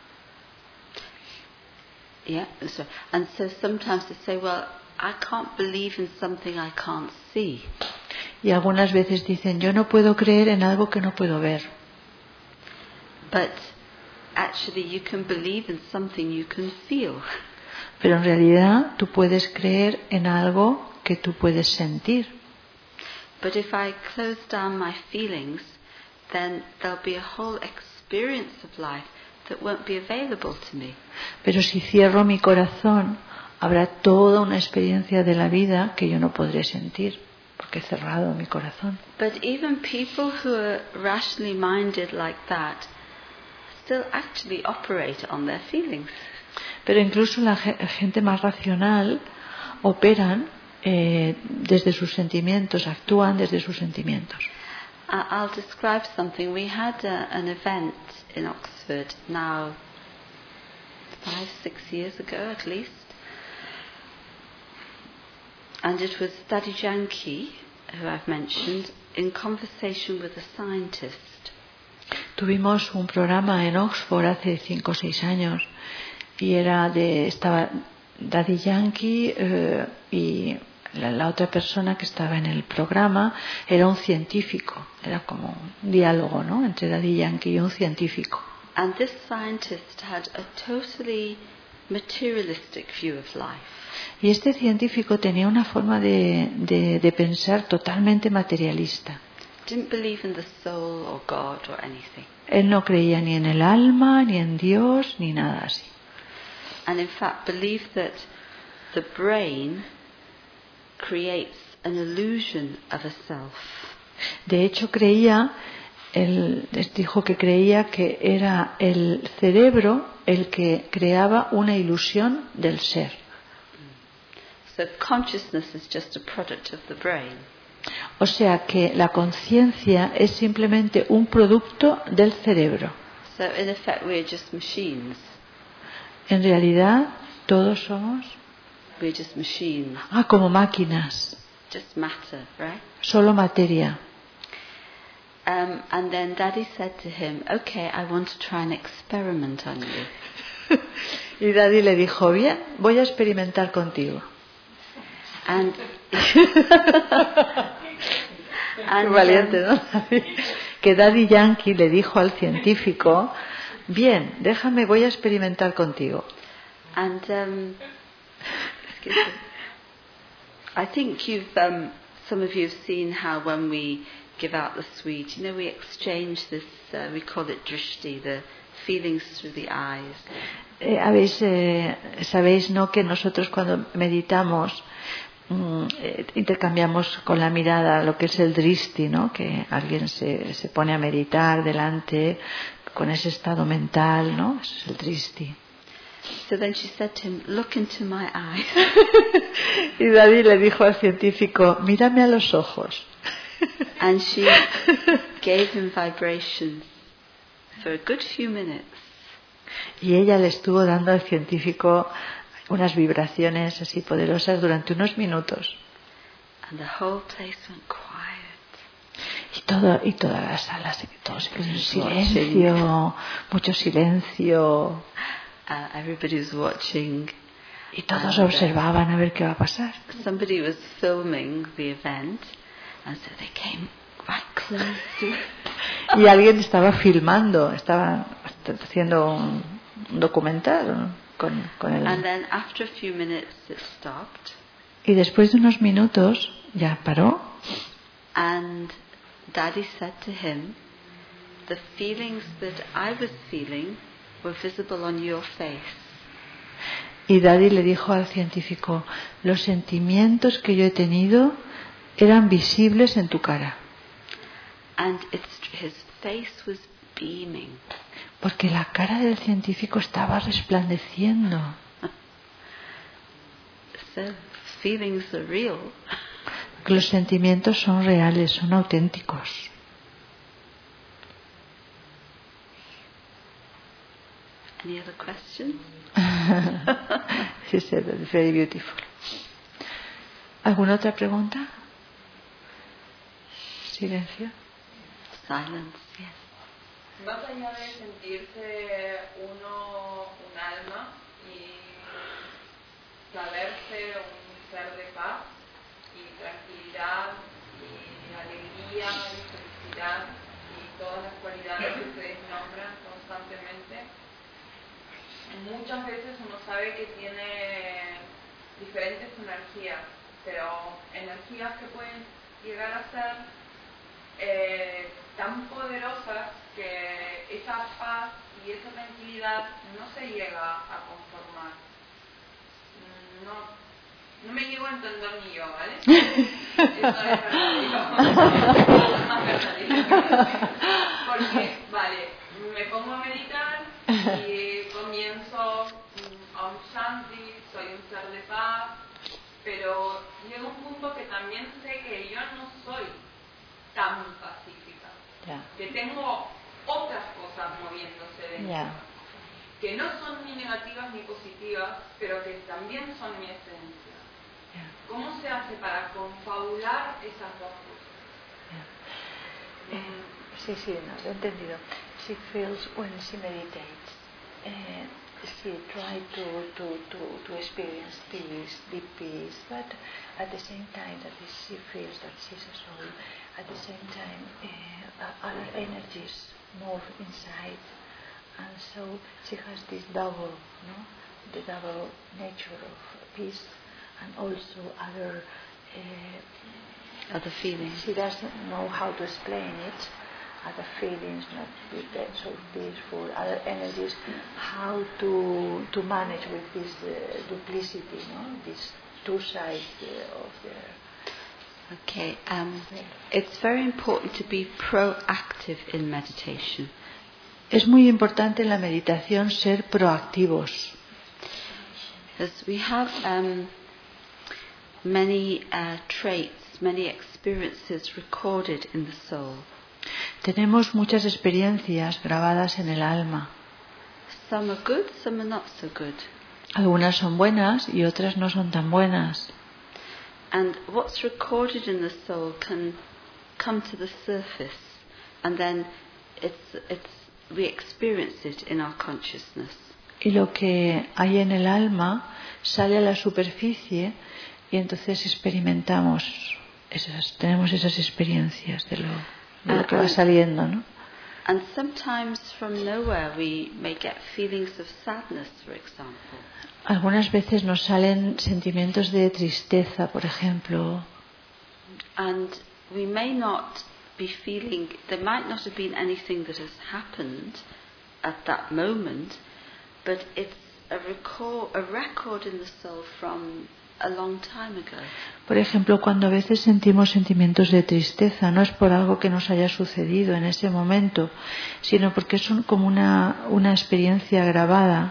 Yeah, and so sometimes they say, well, I can't believe in something I can't see. Y algunas veces dicen, yo no puedo creer en algo que no puedo ver. But actually you can believe in something you can feel. Pero en realidad tú puedes creer en algo que tú puedes sentir. But if I close down my feelings, then there'll be a whole experience of life that won't be available to me. Pero si cierro mi corazón, habrá toda una experiencia de la vida que yo no podré sentir, porque he cerrado mi corazón. But even people who are rationally minded like that still actually operate on their feelings. Pero incluso la gente más racional operan desde sus sentimientos, actúan desde sus sentimientos. I'll describe something. We had an event in Oxford now 5-6 years ago at least, and it was Daddy Yankee, who I've mentioned, in conversation with a scientist. Tuvimos un programa en Oxford hace 5 o 6 años y estaba Daddy Yankee y la otra persona que estaba en el programa era un científico, era como un diálogo, ¿no?, entre Daddy Yankee y un científico. And this scientist had a totally materialistic view of life. Y este científico tenía una forma de pensar totalmente materialista. Didn't believe in the soul or God or anything. Él no creía ni en el alma, ni en Dios, ni nada así. And in fact believed that the brain creates an illusion of a self. De hecho les dijo que creía que era el cerebro el que creaba una ilusión del ser. So consciousness is just a product of the brain. O sea que la conciencia es simplemente un producto del cerebro. So in effect we're just machines. En realidad todos somos We're just machines. Como máquinas. Just matter, right? Solo materia. And then Daddy said to him, okay, I want to try an experiment on you. Y Daddy le dijo, bien, voy a experimentar contigo. And Qué valiente, ¿no? Que Daddy Yankee le dijo al científico, bien, voy a experimentar contigo. And excuse me. I think some of you have seen how when we give out the sweet, we exchange this, we call it drishti, the feelings through the eyes. Sabéis, ¿no?, que nosotros cuando meditamos intercambiamos con la mirada lo que es el drishti, ¿no?, que alguien se pone a meditar delante con ese estado mental, ¿no? Eso es el drishti. So then she said to him, "Look into my eyes." Y Daddy le dijo al científico, mírame a los ojos. And she gave him vibrations for a good few minutes. Y ella le estuvo dando al científico unas vibraciones así poderosas durante unos minutos. And the whole place went quiet. Y toda la sala se quedó en silencio, mucho silencio. Everybody was watching. Y todos observaban a ver qué va a pasar. Somebody was filming the event, and so they came right close to it. Y alguien estaba filmando, estaba haciendo un documental con él. And then after a few minutes it stopped. Y después de unos minutos ya paró. And Daddy said to him, "The feelings that I was feeling were visible on your face." Y Daddy le dijo al científico, los sentimientos que yo he tenido eran visibles en tu cara. And his face was beaming. Porque la cara del científico estaba resplandeciendo. So feelings are real. Los sentimientos son reales, son auténticos. Any other questions? She said that it's very beautiful. ¿Alguna otra pregunta? Silencio. Silence, yes. Más allá de sentirse uno un alma y saberse un ser de paz y tranquilidad y alegría y felicidad y todas las cualidades que ustedes nombran constantemente, muchas veces uno sabe que tiene diferentes energías, pero energías que pueden llegar a ser tan poderosas que esa paz y esa tranquilidad no se llega a conformar. No me llego a entender ni yo, ¿vale? Eso es verdadero. Porque, vale, me pongo a meditar y comienzo Om Shanti, soy un ser de paz, pero llega un punto que también sé que yo no soy tan pacífica, que tengo otras cosas moviéndose dentro, que no son ni negativas ni positivas, pero que también son mi esencia. ¿Cómo se hace para confabular esas dos cosas? Sí, no, lo he entendido. She feels when she meditates, she tries to experience peace, deep peace, but at the same time that she feels that she's a soul, at the same time other energies move inside, and so she has this double, the double nature of peace and also other feelings. She doesn't know how to explain it. Other feelings, not so peaceful, other energies, how to manage with this duplicity, these two sides of the... Okay, it's very important to be proactive in meditation. Es muy importante en la meditación ser proactivos. Because we have many traits, many experiences recorded in the soul. Tenemos muchas experiencias grabadas en el alma. Some are good, some are not so good. Algunas son buenas y otras no son tan buenas. And what's recorded in the soul can come to the surface, and then we experience it in our consciousness. Y lo que hay en el alma sale a la superficie y entonces experimentamos tenemos esas experiencias de lo que va saliendo, ¿no? And sometimes from nowhere we may get feelings of sadness, for example. Algunas veces nos salen sentimientos de tristeza, por ejemplo. And we may not be feeling, there might not have been anything that has happened at that moment, but it's a record in the soul from a long time ago. Por ejemplo, cuando a veces sentimos sentimientos de tristeza, no es por algo que nos haya sucedido en ese momento, sino porque son como una experiencia grabada,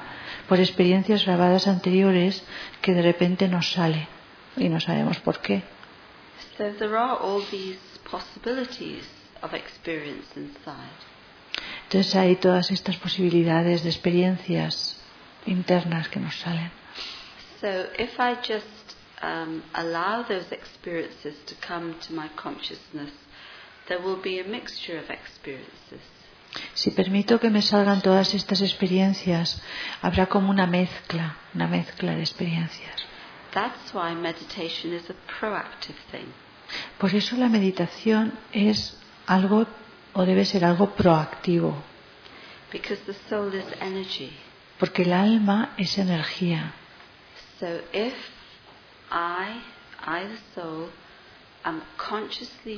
por experiencias grabadas anteriores que de repente nos sale y no sabemos por qué. So there are all these possibilities of experience inside. Entonces hay todas estas posibilidades de experiencias internas que nos salen. So if I just allow those experiences to come to my consciousness, there will be a mixture of experiences. Si permito que me salgan todas estas experiencias, habrá como una mezcla de experiencias. That's why meditation is a proactive thing. Por eso la meditación es algo, o debe ser algo proactivo. Because the soul is energy. Porque el alma es energía. So if I the soul, am consciously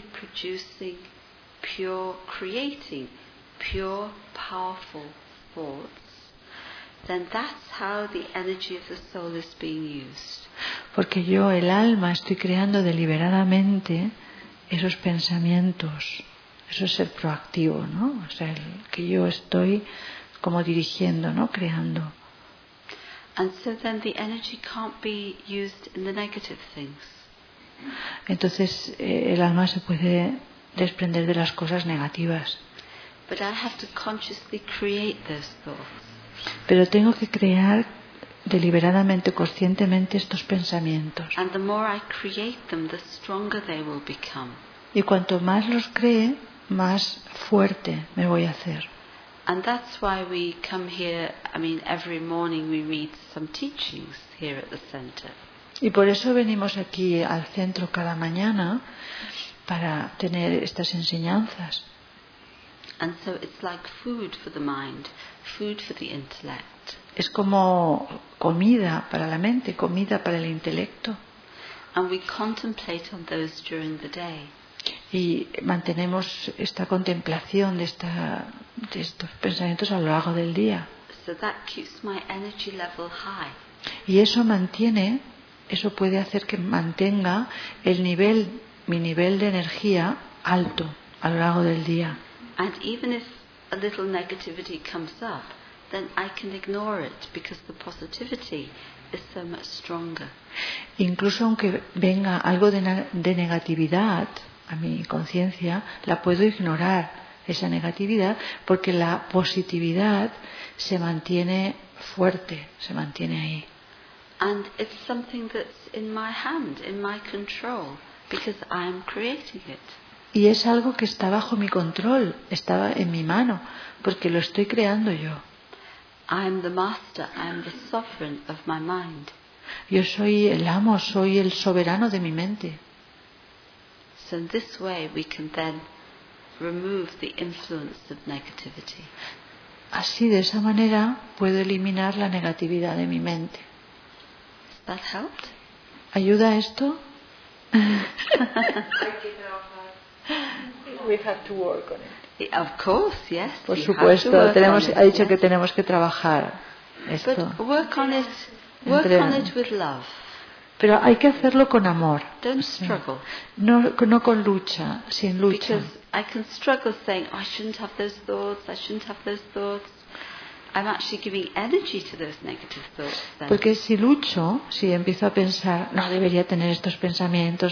creating pure, powerful thoughts, then that's how the energy of the soul is being used. Porque yo, el alma, estoy creando deliberadamente esos pensamientos. Eso es ser proactivo, ¿no? O sea, que yo estoy como dirigiendo, ¿no? Creando. And so then the energy can't be used in the negative things. Entonces el alma se puede desprender de las cosas negativas. But I have to consciously create those thoughts. Pero tengo que crear deliberadamente, conscientemente estos pensamientos. And the more I create them, the stronger they will become. Y cuanto más los cree, más fuerte me voy a hacer. And that's why we come here, every morning we read some teachings here at the center. Y por eso venimos aquí al centro cada mañana para tener estas enseñanzas. And so it's like food for the mind, food for the intellect. Es como comida para la mente, comida para el intelecto. And we contemplate on those during the day. Y mantenemos esta contemplación de estos pensamientos a lo largo del día. So that keeps my energy level high. Y eso puede hacer que mantenga mi nivel de energía alto a lo largo del día. And even if a little negativity comes up, then I can ignore it because the positivity is so much stronger. Incluso aunque venga algo de negatividad a mi conciencia, la puedo ignorar, esa negatividad, porque la positividad se mantiene fuerte, se mantiene ahí. And it's something that's in my hand, in my control, because I am creating it. Y es algo que está bajo mi control, está en mi mano, porque lo estoy creando yo. I am the master, I am the sovereign of my mind. Yo soy el amo, soy el soberano de mi mente. So in this way we can then remove the influence of negativity. Así, de esa manera, puedo eliminar la negatividad de mi mente. That helped? ¿Ayuda esto? We have to work on it. Of course, yes. Por supuesto, ha dicho que tenemos que trabajar esto. But work on it with love. Pero hay que hacerlo con amor. Don't struggle. No con lucha, sin lucha. Because I can struggle saying, I shouldn't have those thoughts, I shouldn't have those thoughts. I'm actually giving energy to those negative thoughts then. Porque si lucho, si empiezo a pensar, no debería tener estos pensamientos,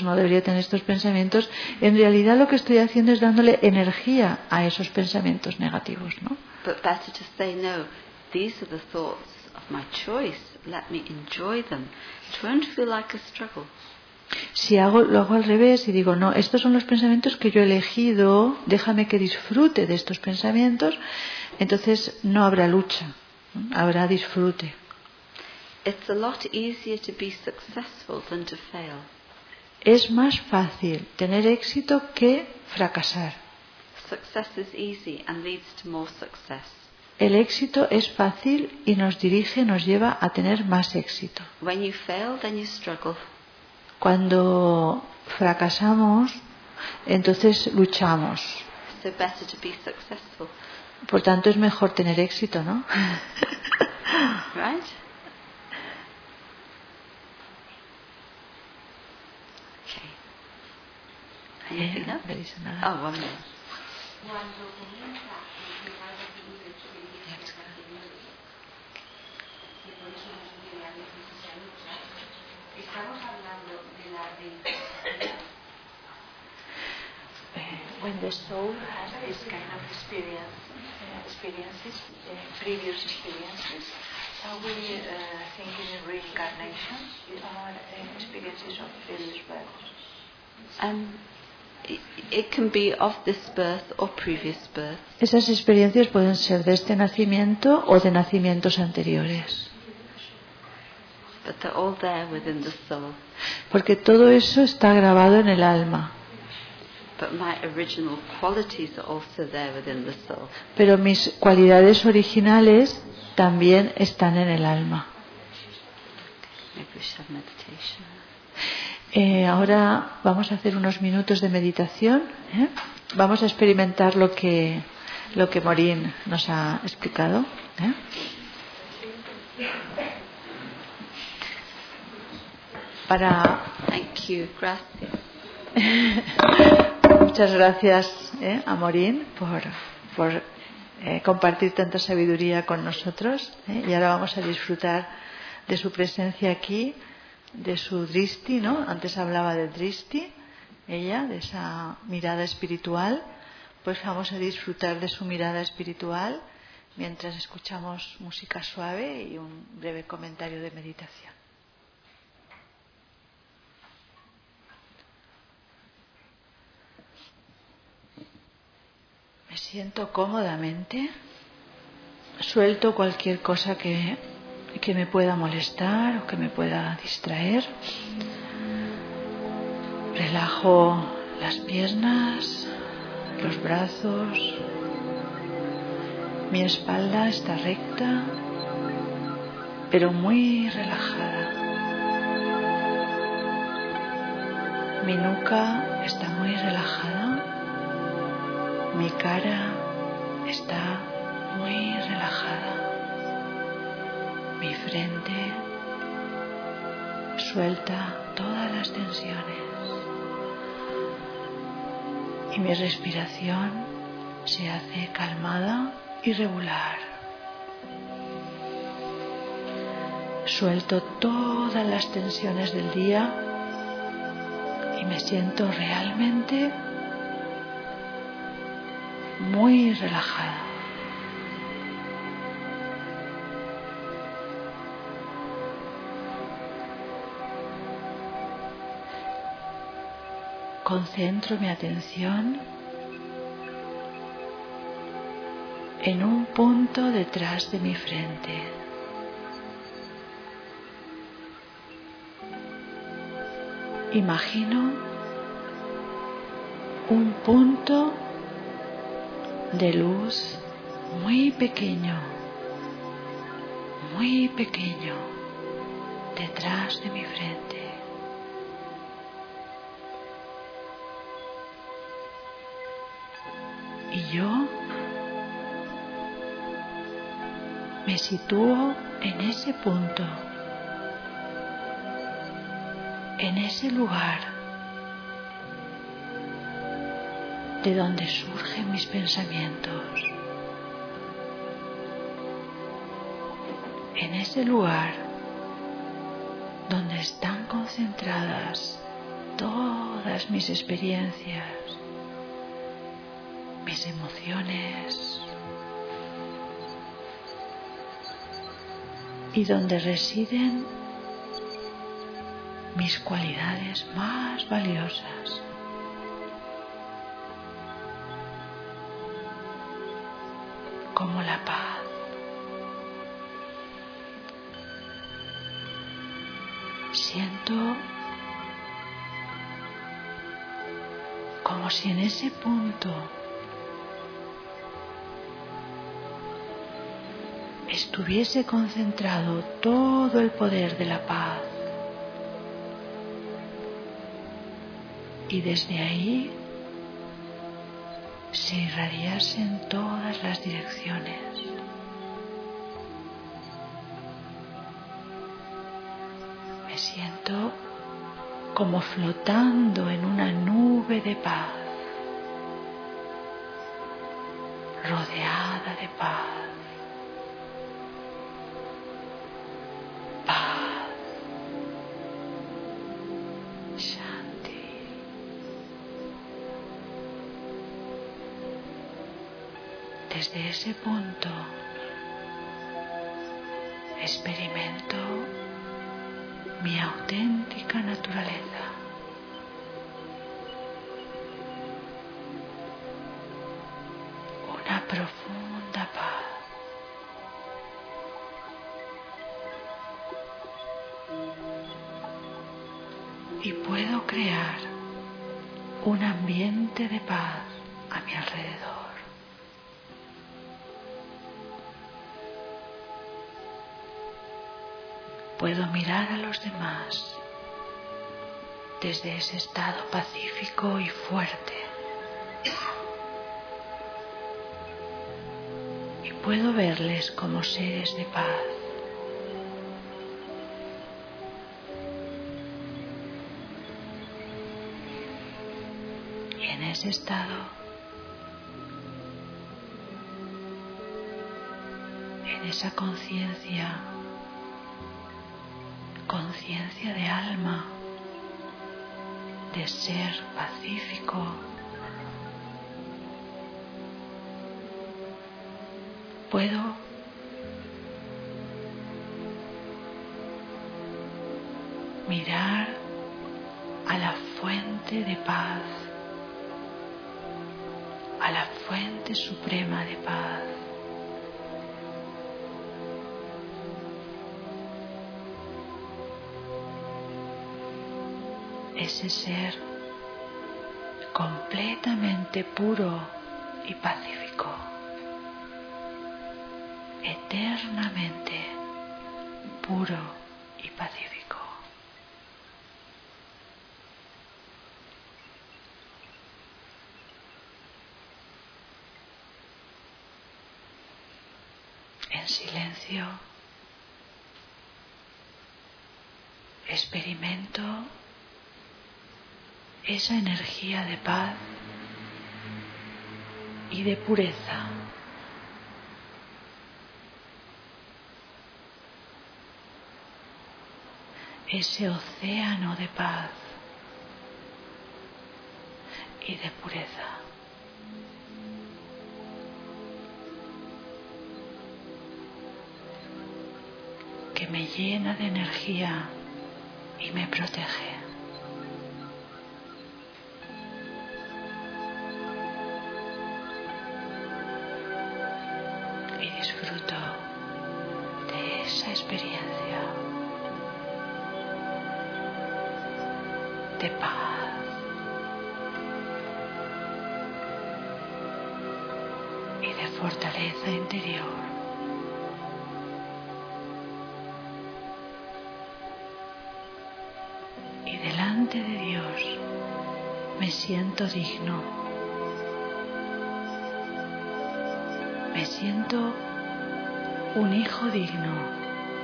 en realidad lo que estoy haciendo es dándole energía a esos pensamientos negativos, ¿no? But better to say, no, these are the thoughts of my choice. Let me enjoy them. It won't feel like a struggle. Si lo hago al revés y digo, no, estos son los pensamientos que yo he elegido, déjame que disfrute de estos pensamientos, entonces no habrá lucha, habrá disfrute. It's a lot easier to be successful than to fail. Es más fácil tener éxito que fracasar. Success is easy and leads to more success. El éxito es fácil y nos lleva a tener más éxito. When you fail, then you struggle. Cuando fracasamos, entonces luchamos. So better to be successful. Por tanto, es mejor tener éxito, ¿no? Right? Okay. Anything else? Oh, one more. when the soul has this kind of experiences, previous experiences, are we thinking in reincarnation? Are experiences of previous births? It can be of this birth or previous birth. Esas experiencias pueden ser de este nacimiento o de nacimientos anteriores. But they're all there within the soul. Porque todo eso está grabado en el alma. But my original qualities are also there within the soul. Pero mis cualidades originales también están en el alma. Maybe we should have meditation. Ahora vamos a hacer unos minutos de meditación. Vamos a experimentar lo que Maureen nos ha explicado. Thank you. Gracias. Muchas gracias a Maureen por compartir tanta sabiduría con nosotros. Y ahora vamos a disfrutar de su presencia aquí, de su dristi, ¿no? Antes hablaba de dristi, ella, de esa mirada espiritual. Pues vamos a disfrutar de su mirada espiritual mientras escuchamos música suave y un breve comentario de meditación. Me siento cómodamente, suelto cualquier cosa que me pueda molestar o que me pueda distraer. Relajo las piernas, los brazos. Mi espalda está recta, pero muy relajada. Mi nuca está muy relajada. Mi cara está muy relajada. Mi frente suelta todas las tensiones. Y mi respiración se hace calmada y regular. Suelto todas las tensiones del día y me siento realmente muy relajada. Concentro mi atención en un punto detrás de mi frente. Imagino un punto de luz muy pequeño detrás de mi frente. Y yo me sitúo en ese punto, en ese lugar de donde surgen mis pensamientos, en ese lugar donde están concentradas todas mis experiencias, mis emociones, y donde residen mis cualidades más valiosas. Como la paz. Siento como si en ese punto estuviese concentrado todo el poder de la paz. Y desde ahí se irradiase en todas las direcciones. Me siento como flotando en una nube de paz, rodeada de paz. Paz. Shanti. desde ese punto experimento mi auténtica naturaleza. Una profunda paz. Y puedo crear un ambiente de paz a mi alrededor. Puedo mirar a los demás desde ese estado pacífico y fuerte. Y puedo verles como seres de paz. Y en ese estado, en esa conciencia de alma, de ser pacífico, puedo mirar a la fuente de paz, a la fuente suprema de paz. Ese ser completamente puro y pacífico, eternamente puro y pacífico. En silencio experimento esa energía de paz y de pureza. Ese océano de paz y de pureza. Que me llena de energía y me protege. Y disfruto de esa experiencia de paz y de fortaleza interior. Y delante de Dios me siento digno. Me siento un hijo digno.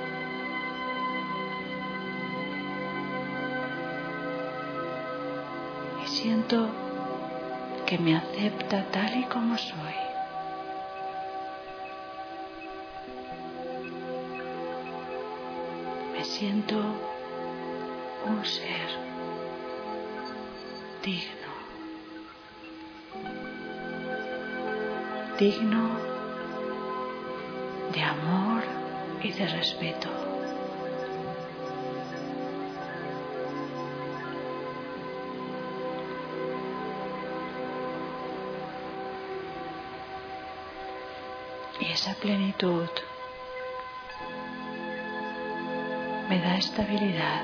Y siento que me acepta tal y como soy. Me siento un ser digno. Digno de amor y de respeto. Y esa plenitud me da estabilidad.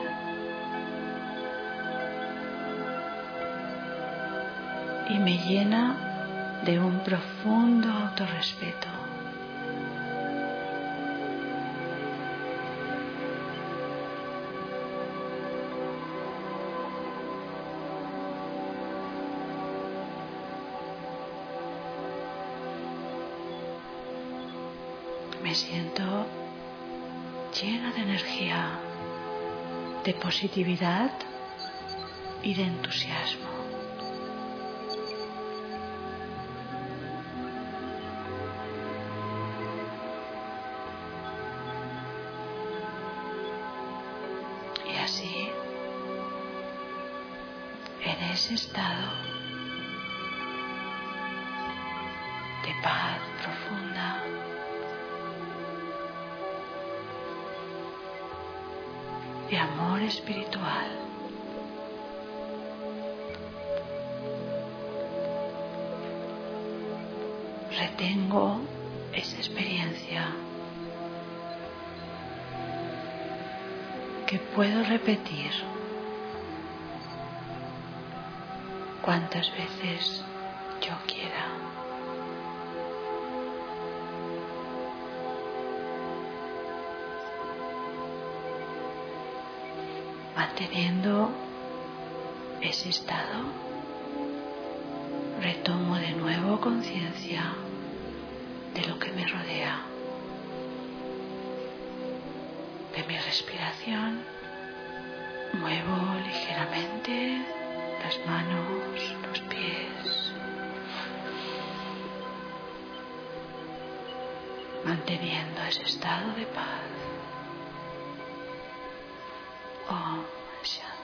Y me llena de un profundo autorrespeto. Me siento llena de energía, de positividad y de entusiasmo. Y así, en ese estado de paz profunda, de amor espiritual. Retengo esa experiencia que puedo repetir cuantas veces yo quiera. Manteniendo ese estado, retomo de nuevo conciencia de lo que me rodea, de mi respiración. Muevo ligeramente las manos, los pies, manteniendo ese estado de paz. Om Shanti.